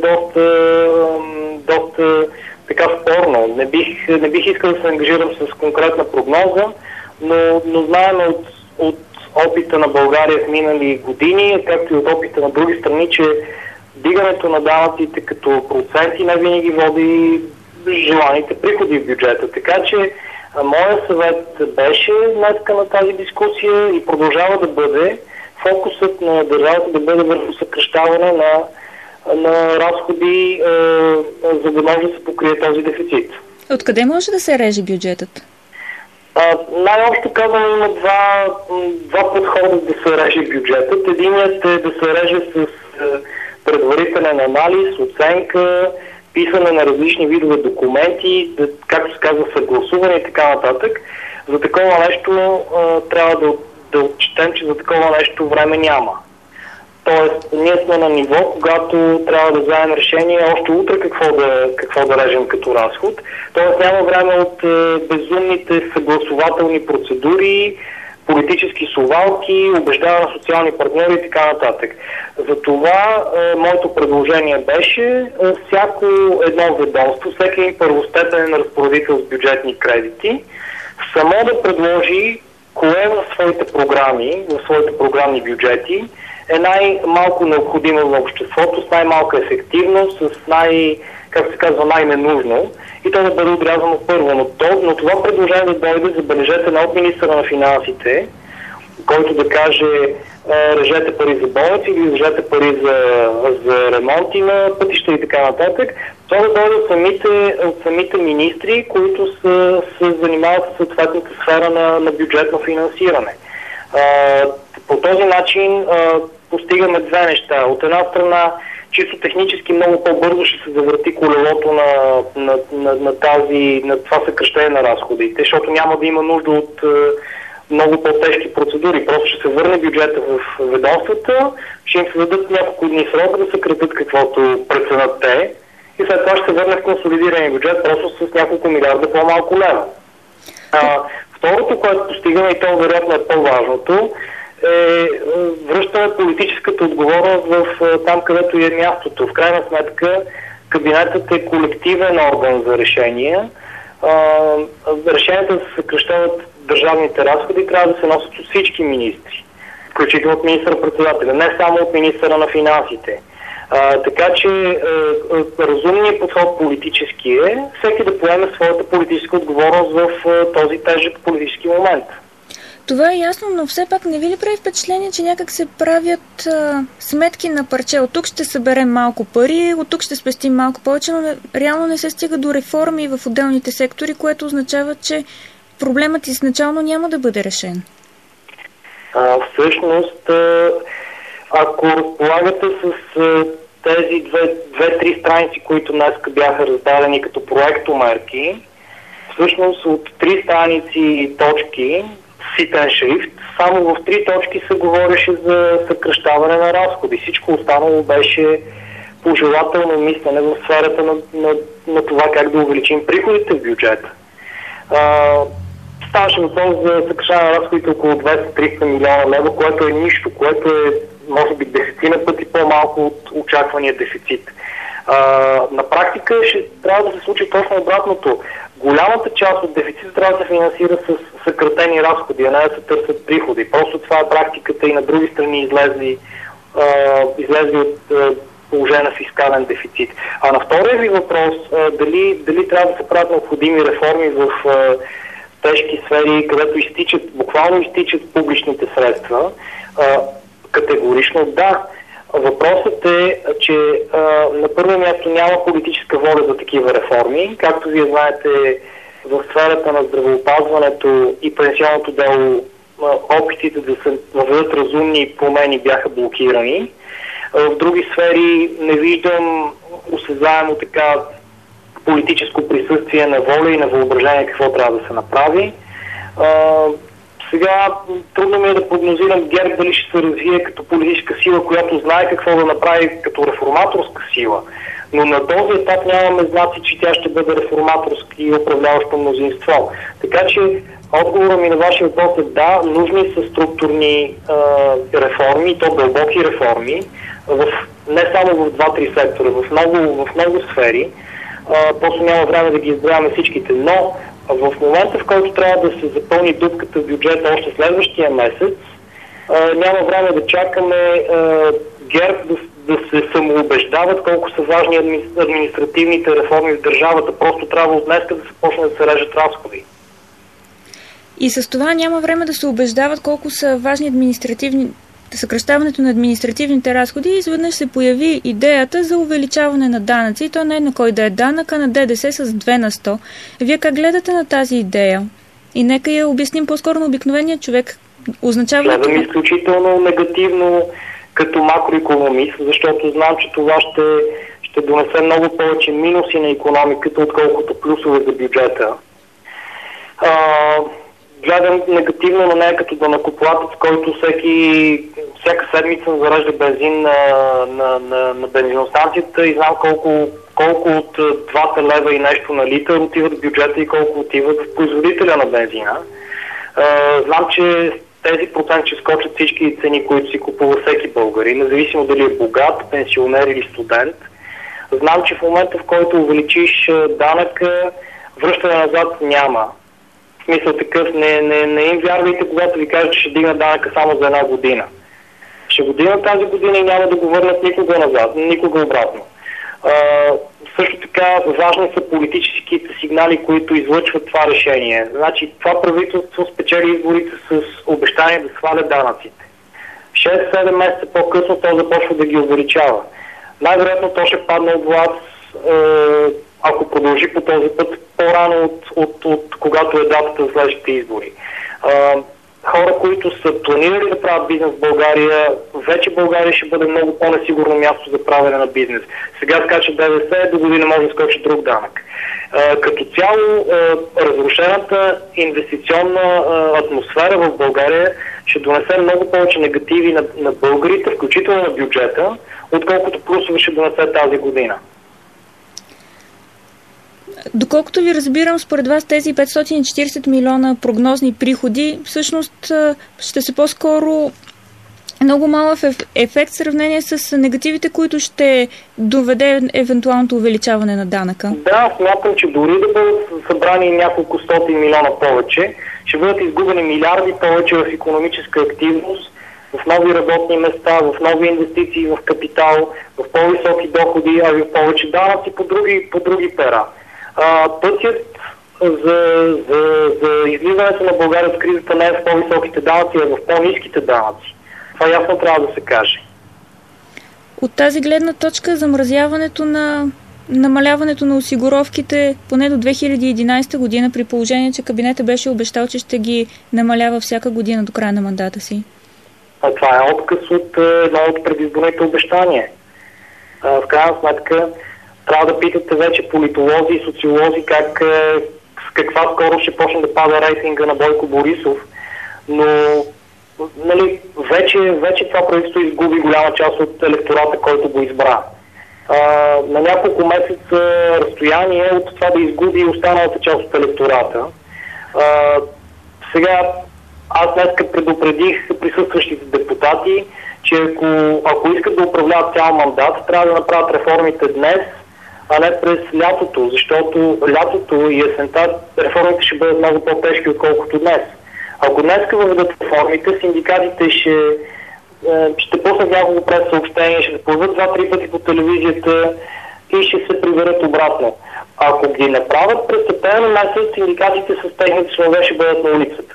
доста така спорно. Не бих искал да се ангажирам с конкретна прогноза, но знаем от опита на България в минали години, както и от опита на други страни, че вдигането на данъците като проценти не винаги води желаните приходи в бюджета. Така че моят съвет беше днеска на тази дискусия и продължава да бъде фокусът на държавата да бъде върху съкращаване на разходи, за да може да се покрие този дефицит. Откъде може да се реже бюджетът? Най-общо казано има два подхода да се реже бюджетът. Единият е да се реже с предварителен анализ, оценка, писане на различни видове документи, както се казва съгласуване и така нататък. За такова нещо трябва да отчетем, че за такова нещо време няма. Тоест, ние сме на ниво, когато трябва да вземем решение още утре какво да режем като разход. Тоест няма време от безумните съгласователни процедури, политически совалки, убеждаване на социални партньори и така нататък. Затова моето предложение беше всяко едно ведомство, всеки един първостепенен разпоредител с бюджетни кредити, само да предложи кое в своите програми, в своите програмни бюджети е най-малко необходимо на обществото, с най-малка ефективност, с най-ненужно, и то да бъде отрязано първо. Но това предложение да дойде, забележете, не от министъра на финансите, който да каже режете пари за болници или режете пари за ремонти на пътища и така нататък. Това да дойде от самите министри, които се занимават с съответната сфера на бюджетно финансиране. По този начин постигаме две неща. От една страна, чисто технически много по-бързо ще се завърти колелото на това съкращение на разходите, защото няма да има нужда от много по-тежки процедури. Просто ще се върне бюджета в ведомствата, ще им се дадат няколко дни срок да съкратят каквото преценят те и след това ще се върне в консолидирания бюджет просто с няколко милиарда по-малко лева. Второто, което постигаме, и то вероятно е по-важното, връщаме политическата отговорност в там, където е мястото. В крайна сметка, кабинетът е колективен орган за решения. Решенията да се съкращават държавните разходи трябва да се носят от всички министри, включително от министър-председателя, не само от министъра на финансите. Така че разумният подход политически е всеки да поеме своята политическа отговорност в този тежък политически момент. Това е ясно, но все пак не ви ли прави впечатление, че някак се правят сметки на парче? От тук ще съберем малко пари, от тук ще спестим малко повече, но реално не се стига до реформи в отделните сектори, което означава, че проблемът изначално няма да бъде решен. Всъщност, ако разполагате с тези две-три страници, които днес бяха раздадени като проектомерки, всъщност от 3 страници точки, ситен шрифт, само в 3 точки се говореше за съкращаване на разходи. Всичко останало беше пожелателно мислене в сферата на това как да увеличим приходите в бюджета. Ставаше въпрос за съкращаване на разходите около 200-300 милиона лева, което е нищо, което е може би 10 пъти по-малко от очаквания дефицит. На практика ще трябва да се случи точно обратното. Голямата част от дефицита трябва да се финансира с съкратени разходи, а не да се търсят приходи. Просто това е практиката и на други страни излезли от положение на фискален дефицит. А на втория ви въпрос, дали трябва да се правят необходими реформи в тежки сфери, където буквално изтичат публичните средства, категорично да. Въпросът е, че на първо място няма политическа воля за такива реформи. Както вие знаете, в сферата на здравеопазването и пенсионното дело опитите да се въведат разумни промени бяха блокирани. В други сфери не виждам осезаемо така политическо присъствие на воля и на въображение какво трябва да се направи. Сега трудно ми е да прогнозирам ГЕРБ дали ще се развие като политическа сила, която знае какво да направи като реформаторска сила. Но на този етап нямаме знаци, че тя ще бъде реформаторски и управляващо мнозинство. Така че отговорът ми на вашия въпрос е да, нужни са структурни реформи, то дълбоки реформи, не само в 2-3 сектора, в много сфери. Просто няма време да ги избравяме всичките, но в момента, в който трябва да се запълни дупката в бюджета още следващия месец, няма време да чакаме ГЕРБ да се самоубеждават колко са важни административните реформи в държавата. Просто трябва от днес да се почне да се режат разходи. И с това няма време да се убеждават колко са важни съкращаването на административните разходи. Изведнъж се появи идеята за увеличаване на данъци. И то не е на кой да е данък, а на ДДС с 2 на 100. Вие как гледате на тази идея? И нека я обясним по-скоро на обикновения човек. Означава ли това? Гледам изключително негативно като макроекономист, защото знам, че това ще донесе много повече минуси на икономиката, отколкото плюсове за бюджета. Гледам негативно на нея като данъкоплатец, който всяка седмица зарежда бензин на бензиностанцията и знам колко от 2 лева и нещо на литър отиват в бюджета и колко отиват в производителя на бензина. Знам, че тези процент ще скочат всички цени, които си купува всеки българин, независимо дали е богат, пенсионер или студент. Знам, че в момента, в който увеличиш данъка, връщане назад няма. В смисъл такъв, не им вярвайте, когато ви кажат, че ще дигна данъка само за 1 година. Ще го дигнат тази година и няма да го върнат никога назад, никога обратно. Също така важни са политическите сигнали, които излъчват това решение. Значи това правителство спечели изборите с обещание да сваля данъците. 6-7 месеца по-късно то започва да ги увеличава. Най-вероятно то ще падне от власт, ако продължи по този път по-рано от когато е датата за следващите избори. Хора, които са планирали да правят бизнес в България, вече България ще бъде много по-несигурно място за правене на бизнес. Сега скача ДДС, до година може да скочи друг данък. Като цяло, разрушената инвестиционна атмосфера в България ще донесе много повече негативи на българите, включително на бюджета, отколкото плюсове ще донесе тази година. Доколкото ви разбирам, според вас тези 540 милиона прогнозни приходи всъщност ще са по-скоро много малък ефект в сравнение с негативите, които ще доведе евентуалното увеличаване на данъка. Да, смятам, че дори да бъдат събрани няколко стоти милиона повече, ще бъдат изгубени милиарди повече в икономическа активност, в нови работни места, в нови инвестиции в капитал, в по-високи доходи, а и в повече данъци по други пера. Пътят за излизането на България от кризата не е в по-високите данъци, а в по-ниските данъци. Това ясно трябва да се каже. От тази гледна точка, замразяването на намаляването на осигуровките поне до 2011 година, при положение, че кабинетът беше обещал, че ще ги намалява всяка година до края на мандата си. Това е отказ от едно от предизборните обещания. В крайна сметка, трябва да питате вече политолози и социолози с каква скорост ще почне да пада рейтинга на Бойко Борисов, но вече това правителство изгуби голяма част от електората, който го избра. На няколко месеца разстояние от това да изгуби останалата част от електората. Сега аз днеска предупредих присъстващите депутати, че ако искат да управляват цял мандат, трябва да направят реформите днес, а не през лятото, защото лятото и есента реформите ще бъдат много по-тежки, отколкото днес. Ако днес въведат реформите, синдикатите ще пуснат няколко прес-съобщения, ще се появят 2-3 пъти по телевизията и ще се приберат обратно. Ако ги направят през септември месец, синдикатите с техните членове ще бъдат на улицата.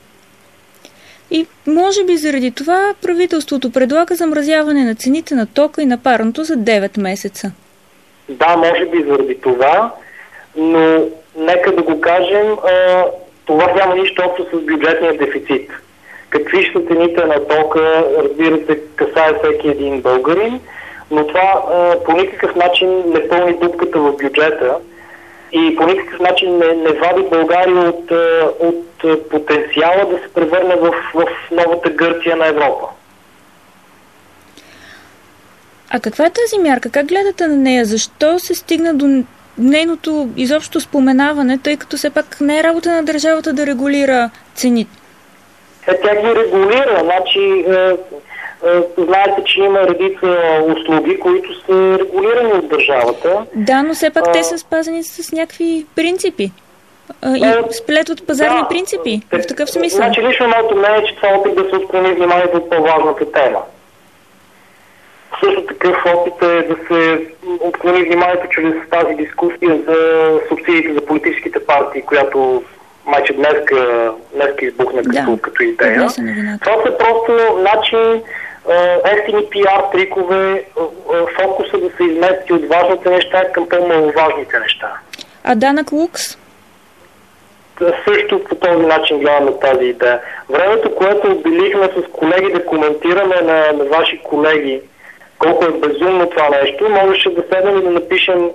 И може би заради това правителството предлага замразяване на цените на тока и на парното за 9 месеца. Да, може би заради това, но нека да го кажем, това няма нищо общо с бюджетния дефицит. Какви ще са цените на тока, разбира се, касае всеки един българин, но това по никакъв начин не пълни дупката в бюджета и по никакъв начин не вади България от потенциала да се превърне в новата Гърция на Европа. А каква е тази мярка? Как гледате на нея? Защо се стигна до нейното изобщо споменаване, тъй като все пак не е работа на държавата да регулира цените? Тя ги регулира. Значи, знаете, че има редица услуги, които са регулирани от държавата. Да, но все пак те са спазени с някакви принципи. И сплетват пазарни принципи. В такъв смисъл. Значи, лично моето мнение е, че това опит да се отклони вниманието от по-важната тема. Също такъв опит е да се отклони вниманието чрез тази дискусия за субсидиите за политическите партии, която майче днеска избухна като идея. Това са просто начин, ефтини пиар трикове, фокуса да се измести от важните неща към по-маловажните неща. А данък лукс? Също по този начин гледаме тази идея. Времето, което отделихме с колеги да коментираме на ваши колеги колко е безумно това нещо, можеше да седнем и да напишем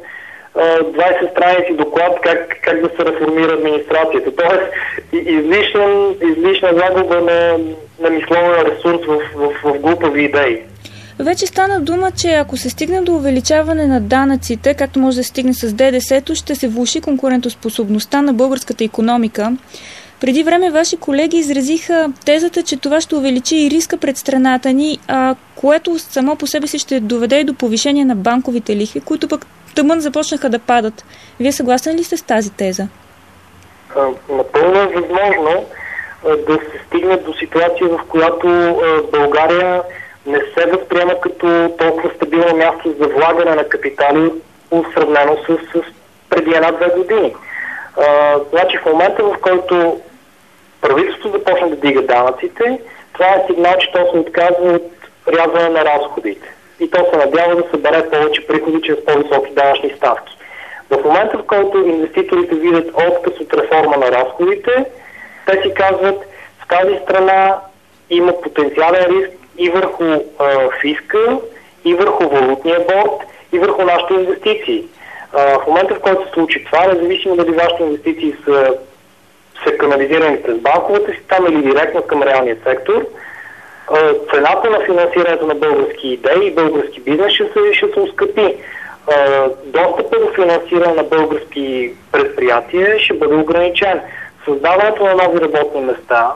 20 страници доклад как да се реформира администрацията. Тоест, излишна загуба на мисловен ресурс в глупави идеи. Вече стана дума, че ако се стигне до увеличаване на данъците, както може да се стигне с ДДС-то, ще се влоши конкурентоспособността на българската икономика. Преди време ваши колеги изразиха тезата, че това ще увеличи и риска пред страната ни, което само по себе си ще доведе и до повишение на банковите лихви, които пък тъмън започнаха да падат. Вие съгласен ли сте с тази теза? Напълно е възможно да се стигне до ситуация, в която България не се възприема като толкова стабилно място за влагане на капитали, сравнено с преди 1-2 години. Значи в момента, в който правителството започне да дига данъците, това е сигнал, че то се отказва от рязване на разходите. И то се надява да събере повече приходи чрез по-високи данъчни ставки. В момента, в който инвеститорите видят отказ от реформа на разходите, те си казват, в тази страна има потенциален риск и върху фиска, и върху валутния борд, и върху нашите инвестиции. В момента, в който се случи това, независимо дали вашите инвестиции са канализирани през банковата система или директно към реалния сектор, цената на финансирането на български идеи и български бизнес ще се оскъпи. Достъпът до финансиране на български предприятия ще бъде ограничен. Създаването на нови работни места,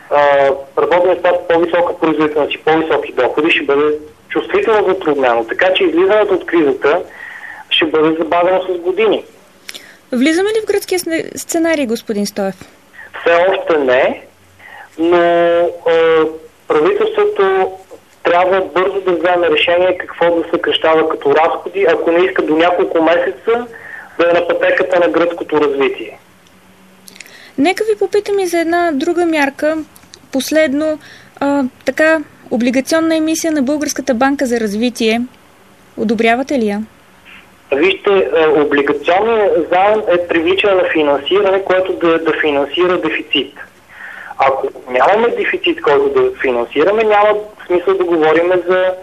с по-висока производителност и по-високи доходи ще бъде чувствително затруднено. Така че излизането от кризата ще бъде забавено с години. Влизаме ли в гръцкия сценарий, господин Стоев? Все още не, но правителството трябва бързо да вземе решение какво да съкращава като разходи, ако не иска до няколко месеца да е на пътеката на гръцкото развитие. Нека ви попитам и за една друга мярка. Последно, облигационна емисия на Българската банка за развитие. Одобрявате ли я? Вижте, облигационният заем е привличане на финансиране, което да финансира дефицит. Ако нямаме дефицит, който да финансираме, няма смисъл да говорим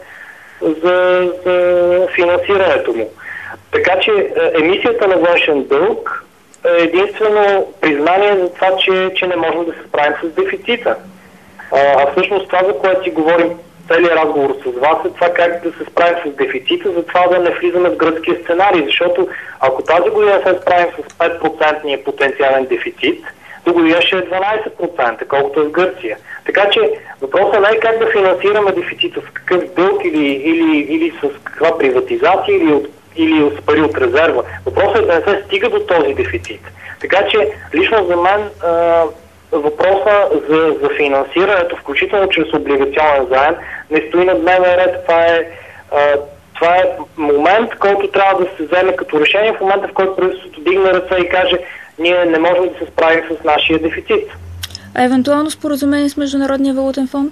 за финансирането му. Така че емисията на външен дълг е единствено признание за това, че не можем да се справим с дефицита. А всъщност това, за което си говорим целият разговор с вас, е това как да се справим с дефицита, за това да не влизаме в гръцкия сценарий, защото ако тази година се справим с 5% потенциален дефицит, до година ще е 12%, колкото е в Гърция. Така че въпросът не е как да финансираме дефицита, с какъв дълг или с каква приватизация или с пари от резерва. Въпросът е да не се стига до този дефицит. Така че лично за мен въпроса за финансирането, включително чрез облигационен заем, не стои на дневен ред. Това е момент, който трябва да се вземе като решение в момента, в който правителството дигне ръце и каже, ние не можем да се справим с нашия дефицит. А евентуално споразумение с Международния валутен фонд?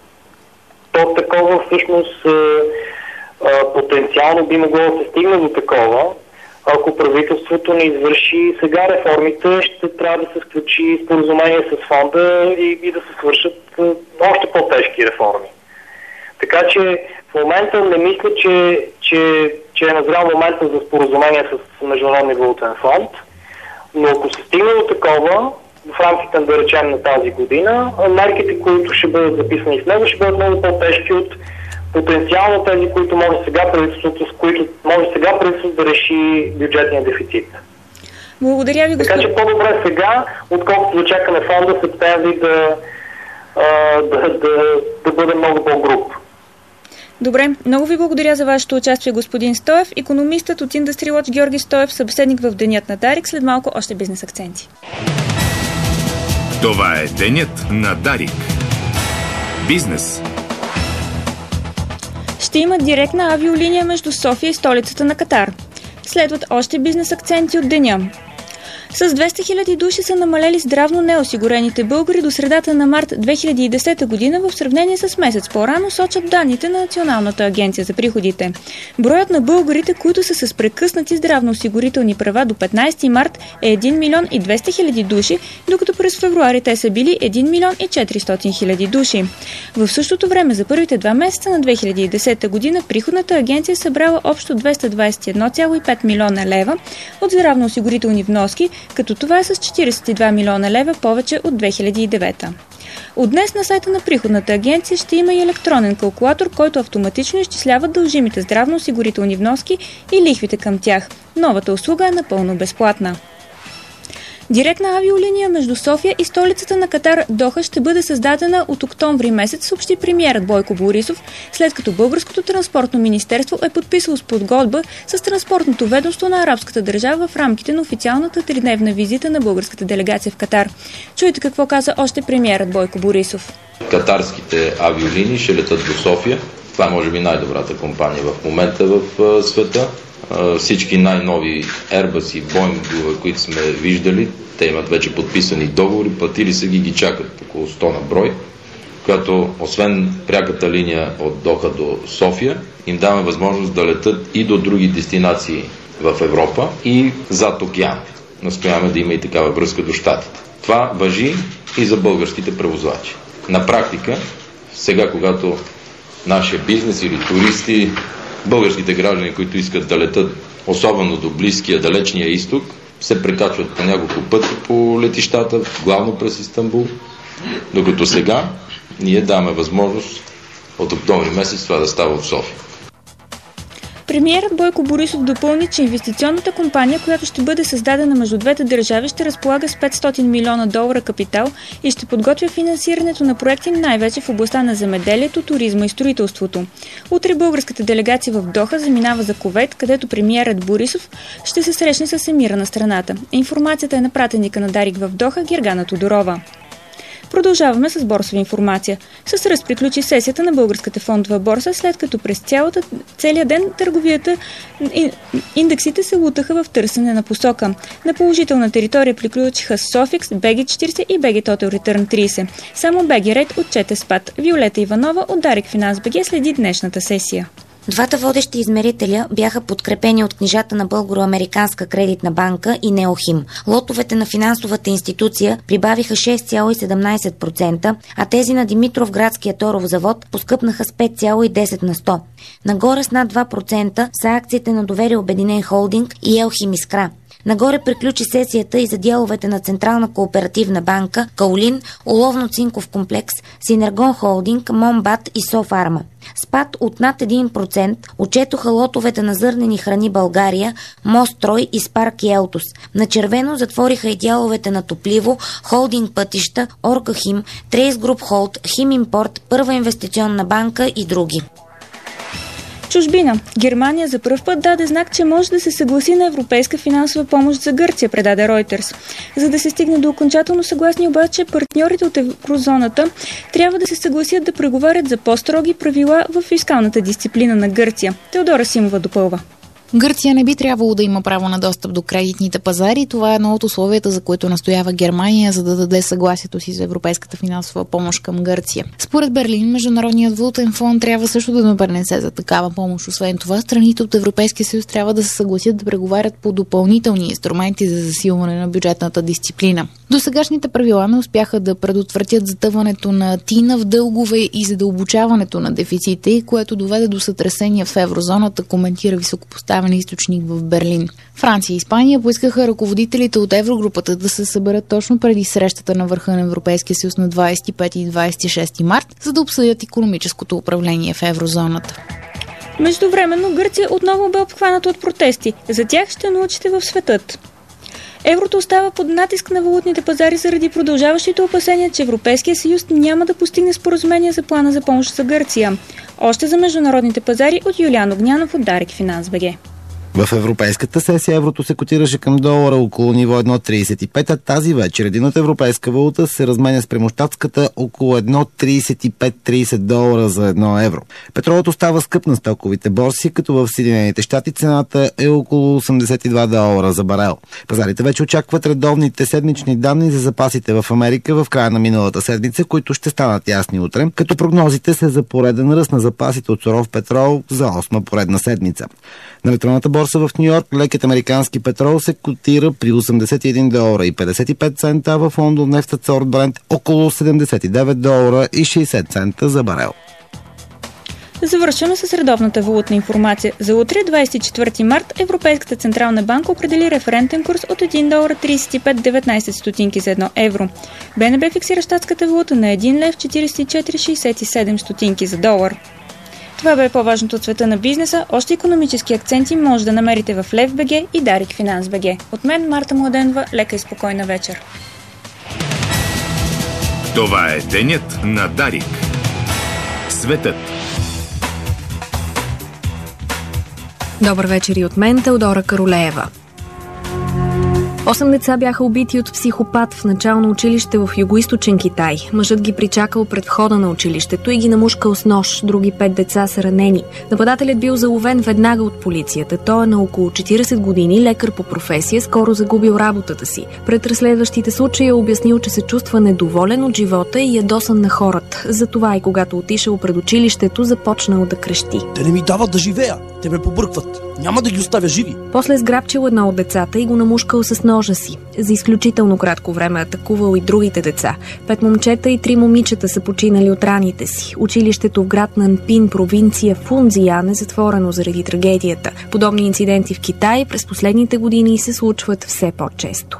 То такова всъщност потенциално би могло да се стигне до такова. Ако правителството не извърши сега реформите, ще трябва да се сключи споразумение с фонда и да се свършат още по-тежки реформи. Така че в момента не мисля, че е назрял момента за споразумение с Международния валутен фонд, но ако се стигне до такова, в рамките, да речем, на тази година, мерките, които ще бъдат записани в него, ще бъдат много по-тежки от потенциално тези, които може сега правителството да реши бюджетния дефицит. Благодаря ви, господин. Така че по-добре сега, отколкото да чакаме фонда септември да бъде много по-груб. Добре, много ви благодаря за вашето участие, господин Стоев. Икономистът от Industry Watch Георги Стоев, събеседник в Денят на Дарик. След малко още бизнес акценти. Това е Денят на Дарик. Бизнес. Ще има директна авиолиния между София и столицата на Катар. Следват още бизнес акценти от деня. С 200 000 души са намалели здравно неосигурените българи до средата на март 2010 година в сравнение с месец по-рано, сочат данните на Националната агенция за приходите. Броят на българите, които са с прекъснати здравноосигурителни права до 15 март е 1 милион и 200 хиляди души, докато през февруари те са били 1 милион и 400 хиляди души. В същото време за първите 2 месеца на 2010 година приходната агенция е събрала общо 221,5 милиона лева от здравноосигурителни вноски, като това е с 42 милиона лева повече от 2009. От днес на сайта на приходната агенция ще има и електронен калкулатор, който автоматично изчислява дължимите здравноосигурителни вноски и лихвите към тях. Новата услуга е напълно безплатна. Директна авиолиния между София и столицата на Катар Доха ще бъде създадена от октомври месец, съобщи премиерът Бойко Борисов, след като Българското транспортно министерство е подписало спогодба с транспортното ведомство на арабската държава в рамките на официалната 3-дневна визита на българската делегация в Катар. Чуйте какво каза още премиерът Бойко Борисов. Катарските авиолинии ще летат до София. Това е може би най-добрата компания в момента в света. Всички най-нови Airbus и Boeing, които сме виждали, те имат вече подписани договори, платили са ги чакат около 100 на брой, която освен пряката линия от Доха до София, им дава възможност да летат и до други дестинации в Европа и зад океан. Настояваме да има и такава връзка до Щатите. Това важи и за българските превозвачи. На практика, сега когато нашия бизнес или туристи, българските граждани, които искат да летат особено до Близкия, Далечния изток, се прекачват по няколко пъти по летищата, главно през Истанбул, докато сега ние даваме възможност от октомври месец това да става в София. Премиерът Бойко Борисов допълни, че инвестиционната компания, която ще бъде създадена между двете държави, ще разполага с $500 милиона капитал и ще подготвя финансирането на проекти най-вече в областта на земеделието, туризма и строителството. Утре българската делегация в Доха заминава за Кувейт, където премиерът Борисов ще се срещне с емира на страната. Информацията е на пратеника на Дарик в Доха Гергана Тодорова. Продължаваме с борсова информация. С ръст приключи сесията на Българската фондова борса, след като през целия ден търговията индексите се лутаха в търсене на посока. На положителна територия приключиха Sofix, BG40 и BG Total Return 30. Само BG Rate отчете спад. Виолета Иванова от Дарик Финанс БГ следи днешната сесия. Двата водещи измерителя бяха подкрепени от книжата на Българо-американска кредитна банка и Неохим. Лотовете на финансовата институция прибавиха 6,17%, а тези на Димитровградския торов завод поскъпнаха с 5,10 на 100. Нагоре с над 2% са акциите на Доверие Обединен холдинг и Елхим Искра. Нагоре приключи сесията и за дяловете на Централна кооперативна банка, Каолин, Оловно-цинков комплекс, Синергон холдинг, Момбат и Софарма. Спад от над 1% отчетоха лотовете на зърнени храни България, Мострой и Спарк и Елтос. На червено затвориха и дяловете на Топливо, Холдинг Пътища, Оркахим, Трейс Груп Холд, Хим Импорт, Първа инвестиционна банка и други. Чужбина. Германия за пръв път даде знак, че може да се съгласи на европейска финансова помощ за Гърция, предаде Reuters. За да се стигне до окончателно съгласие обаче, партньорите от еврозоната трябва да се съгласят да преговарят за по-строги правила в фискалната дисциплина на Гърция. Теодора Симова допълва. Гърция не би трябвало да има право на достъп до кредитните пазари. Това е едно от условията, за които настоява Германия, за да даде съгласието си за европейската финансова помощ към Гърция. Според Берлин, Международният валутен фонд трябва също да допринесе за такава помощ. Освен това, страните от Европейския съюз трябва да се съгласят да преговарят по допълнителни инструменти за засилване на бюджетната дисциплина. Досегашните правила не успяха да предотвратят затъването на Тина в дългове и задълбочаването на дефиците, което доведе до сътресения в еврозоната, коментира високопоставен източник в Берлин. Франция и Испания поискаха ръководителите от еврогрупата да се съберат точно преди срещата на върха на Европейския съюз на 25 и 26 март, за да обсъдят икономическото управление в еврозоната. Междувременно Гърция отново бе обхваната от протести. За тях ще научите в светът. Еврото остава под натиск на валутните пазари заради продължаващите опасения, че Европейския съюз няма да постигне споразумение за плана за помощ за Гърция. Още за международните пазари от Юлиан Огнянов от Дарик Финанс БГ. В европейската сесия еврото се котираше към долара около ниво 1,35, а тази вечер единната европейска валута се разменя с премощатската около 1,35-30 долара за 1 евро. Петролът остава скъп на стоковите борси, като в Съединените щати цената е около 82 долара за барел. Пазарите вече очакват редовните седмични данни за запасите в Америка в края на миналата седмица, които ще станат ясни утре, като прогнозите са за пореден ръст на запасите от суров петрол за 8-ма поредна седмица. На електронната борса в Нью-Йорк лекият американски петрол се котира при 81 долара и 55 цента, а в Лондон нефтът сорт Брент около 79 долара и 60 цента за барел. Завършваме с редовната валутна информация. За утре, 24 март, Европейската централна банка определи референтен курс от 1 долар 35,19 стотинки за 1 евро. БНБ фиксира щатската валута на 1 лев 44,67 стотинки за долар. Това бе по-важното от света на бизнеса. Още икономически акценти може да намерите в Лев.бг и Дарик Финанс.бг. От мен, Марта Младенова, лека и спокойна вечер. Това е денят на Дарик. Светът. Добър вечер и от мен, Теодора Каролеева. 8 деца бяха убити от психопат в начално училище в югоизточен Китай. Мъжът ги причакал пред входа на училището и ги намушкал с нож. Други 5 деца са ранени. Нападателят бил заловен веднага от полицията. Той е на около 40 години, лекар по професия, скоро загубил работата си. Пред разследващите случаи е обяснил, че се чувства недоволен от живота и ядосан на хората. Затова и когато отишъл пред училището, започнал да крещи. Те не ми дават да живея, те ме побъркват. Няма да ги оставя живи. После сграбчил едно от децата и го намушкал с ножа си. За изключително кратко време атакувал и другите деца. 5 момчета и 3 момичета са починали от раните си. Училището в град Нанпин, провинция Фунзиян, е затворено заради трагедията. Подобни инциденти в Китай през последните години се случват все по-често.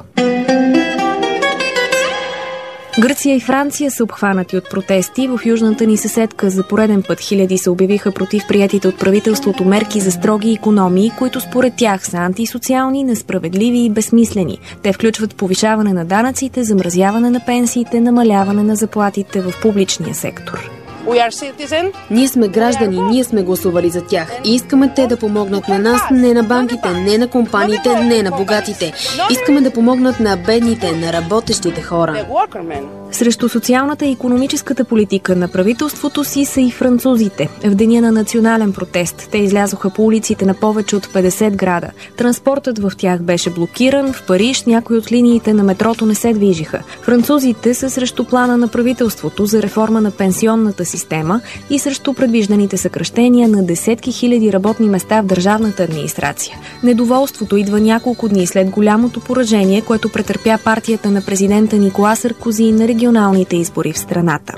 Гърция и Франция са обхванати от протести. В южната ни съседка за пореден път хиляди се обявиха против приетите от правителството мерки за строги икономии, които според тях са антисоциални, несправедливи и безсмислени. Те включват повишаване на данъците, замразяване на пенсиите, намаляване на заплатите в публичния сектор. Ние сме граждани, ние сме гласували за тях и искаме те да помогнат на нас, не на банките, не на компаниите, не на богатите. Искаме да помогнат на бедните, на работещите хора. Срещу социалната и икономическата политика на правителството си са и французите. В деня на национален протест те излязоха по улиците на повече от 50 града. Транспортът в тях беше блокиран. В Париж някои от линиите на метрото не се движиха. Французите са срещу плана на правителството за реформа на пенсионната система и срещу предвижданите съкращения на десетки хиляди работни места в държавната администрация. Недоволството идва няколко дни след голямото поражение, което претърпя партията на президента Никола Саркози на регионалните избори в страната.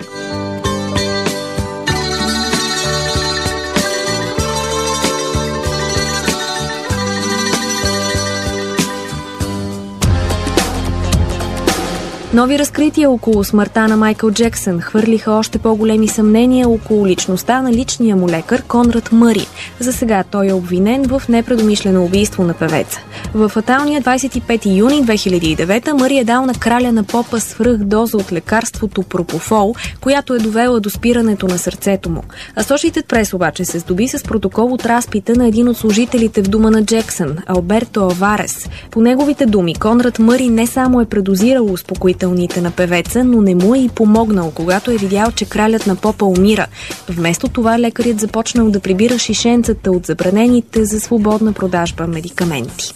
Нови разкрития около смъртта на Майкъл Джексън хвърлиха още по-големи съмнения около личността на личния му лекар Конрад Мъри. За сега той е обвинен в непредумишлено убийство на певеца. В фаталния 25 юни 2009 Мъри е дал на краля на попа свръхдоза от лекарството пропофол, която е довела до спирането на сърцето му. Associated Press обаче се здоби с протокол от разпита на един от служителите в дома на Джексън, Алберто Алварес. По неговите думи, Конрад Мъри не само е предозирал успокоителните на певеца, но не му е и помогнал, когато е видял, че кралят на попа умира. Вместо това лекарят започнал да прибира шишенцата от забранените за свободна продажба медикаменти.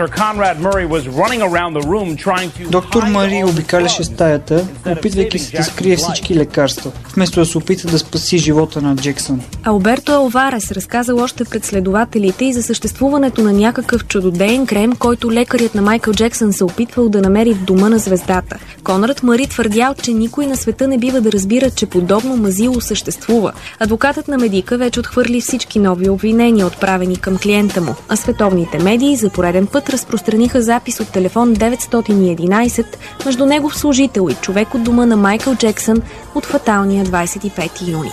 Доктор Мъри обикаляше стаята, опитвайки се да скрие всички лекарства, вместо да се опита да спаси живота на Джексън. Алберто Алварес разказал още пред следователите и за съществуването на някакъв чудодеен крем, който лекарят на Майкъл Джексън се опитвал да намери в дома на звездата. Конрад Мъри твърдял, че никой на света не бива да разбира, че подобно мазило съществува. Адвокатът на медика вече отхвърли всички нови обвинения, отправени към клиента му, а световните медии за пореден път разпространиха запис от телефон 911 между негов служител и човек от дома на Майкъл Джексън от фаталния 25 юни.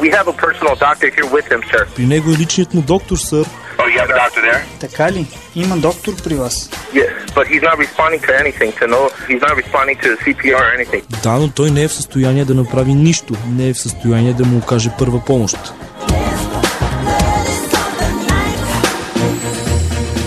При него е личният му доктор, сър. Така ли? Има доктор при вас? Да, но той не е в състояние да направи нищо. Не е в състояние да му окаже първа помощ.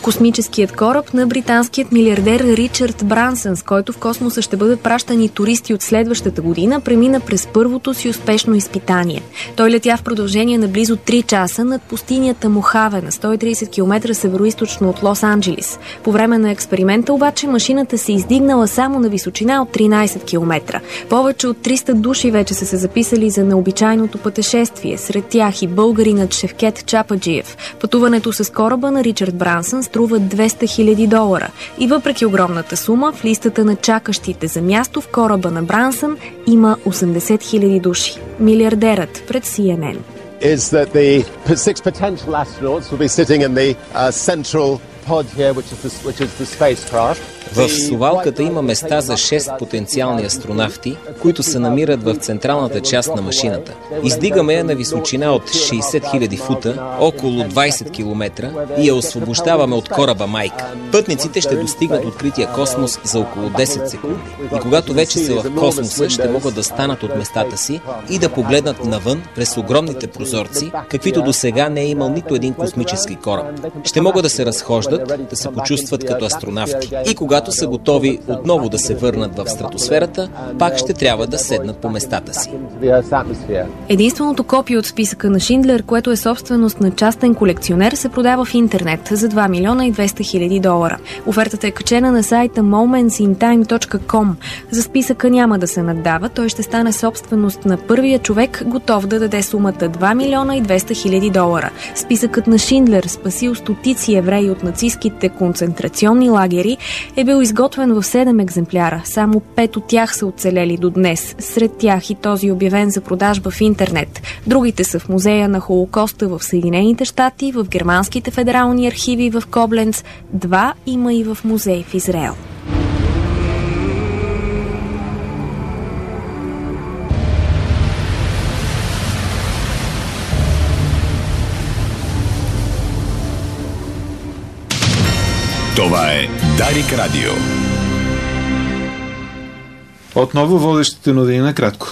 Космическият кораб на британският милиардер Ричард Брансън, с който в космоса ще бъдат пращани туристи от следващата година, премина през първото си успешно изпитание. Той летя в продължение на близо 3 часа над пустинята Мохаве на 130 км североизточно от Лос-Анджелис. По време на експеримента обаче машината се издигнала само на височина от 13 км. Повече от 300 души вече са се записали за необичайното пътешествие. Сред тях и българинът Шевкет Чападжиев. Пътуването с кораба на Ричард Брансън струва $200,000. И въпреки огромната сума, в листата на чакащите за място в кораба на Брансън има 80,000 души. Милиардерът пред CNN. Is that the 6 potential astronauts will be sitting in the central pod here, which is the spacecraft. В совалката има места за 6 потенциални астронавти, които се намират в централната част на машината. Издигаме я на височина от 60 000 фута, около 20 км, и я освобождаваме от кораба майка. Пътниците ще достигнат открития космос за около 10 секунди. И когато вече са в космоса, ще могат да станат от местата си и да погледнат навън през огромните прозорци, каквито до сега не е имал нито един космически кораб. Ще могат да се разхождат, да се почувстват като астронавти. И когато са готови отново да се върнат в стратосферата, пак ще трябва да седнат по местата си. Единственото копие от списъка на Шиндлер, което е собственост на частен колекционер, се продава в интернет за $2,200,000. Офертата е качена на сайта momentsinTime.com. За списъка няма да се наддава, той ще стане собственост на първия човек, готов да даде сумата $2,200,000. Списъкът на Шиндлер, спасил стотици евреи от нацистките концентрационни лагери, е бил изготвен в 7 екземпляра. Само 5 от тях са оцелели до днес. Сред тях и този обявен за продажба в интернет. Другите са в музея на Холокоста в Съединените щати, в германските федерални архиви в Кобленц. 2 има и в музей в Израел. Това е Дарик Радио. Отново водещите новини накратко.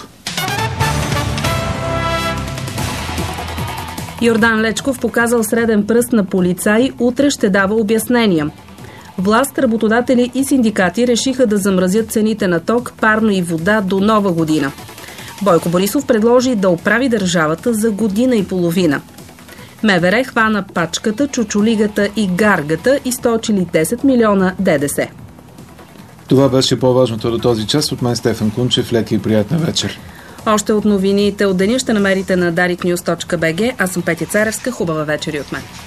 Йордан Лечков показал среден пръст на полицай, утре ще дава обяснения. Власт, работодатели и синдикати решиха да замразят цените на ток, парно и вода до нова година. Бойко Борисов предложи да оправи държавата за година и половина. МВР хвана пачката, чучулигата и гаргата и сточили 10 милиона ДДС. Това беше по-важното до този час. От мен Стефан Кунчев. Лека и приятна вечер. Още от новините от деня ще намерите на dariknews.bg. Аз съм Петя Царевска. Хубава вечер и от мен.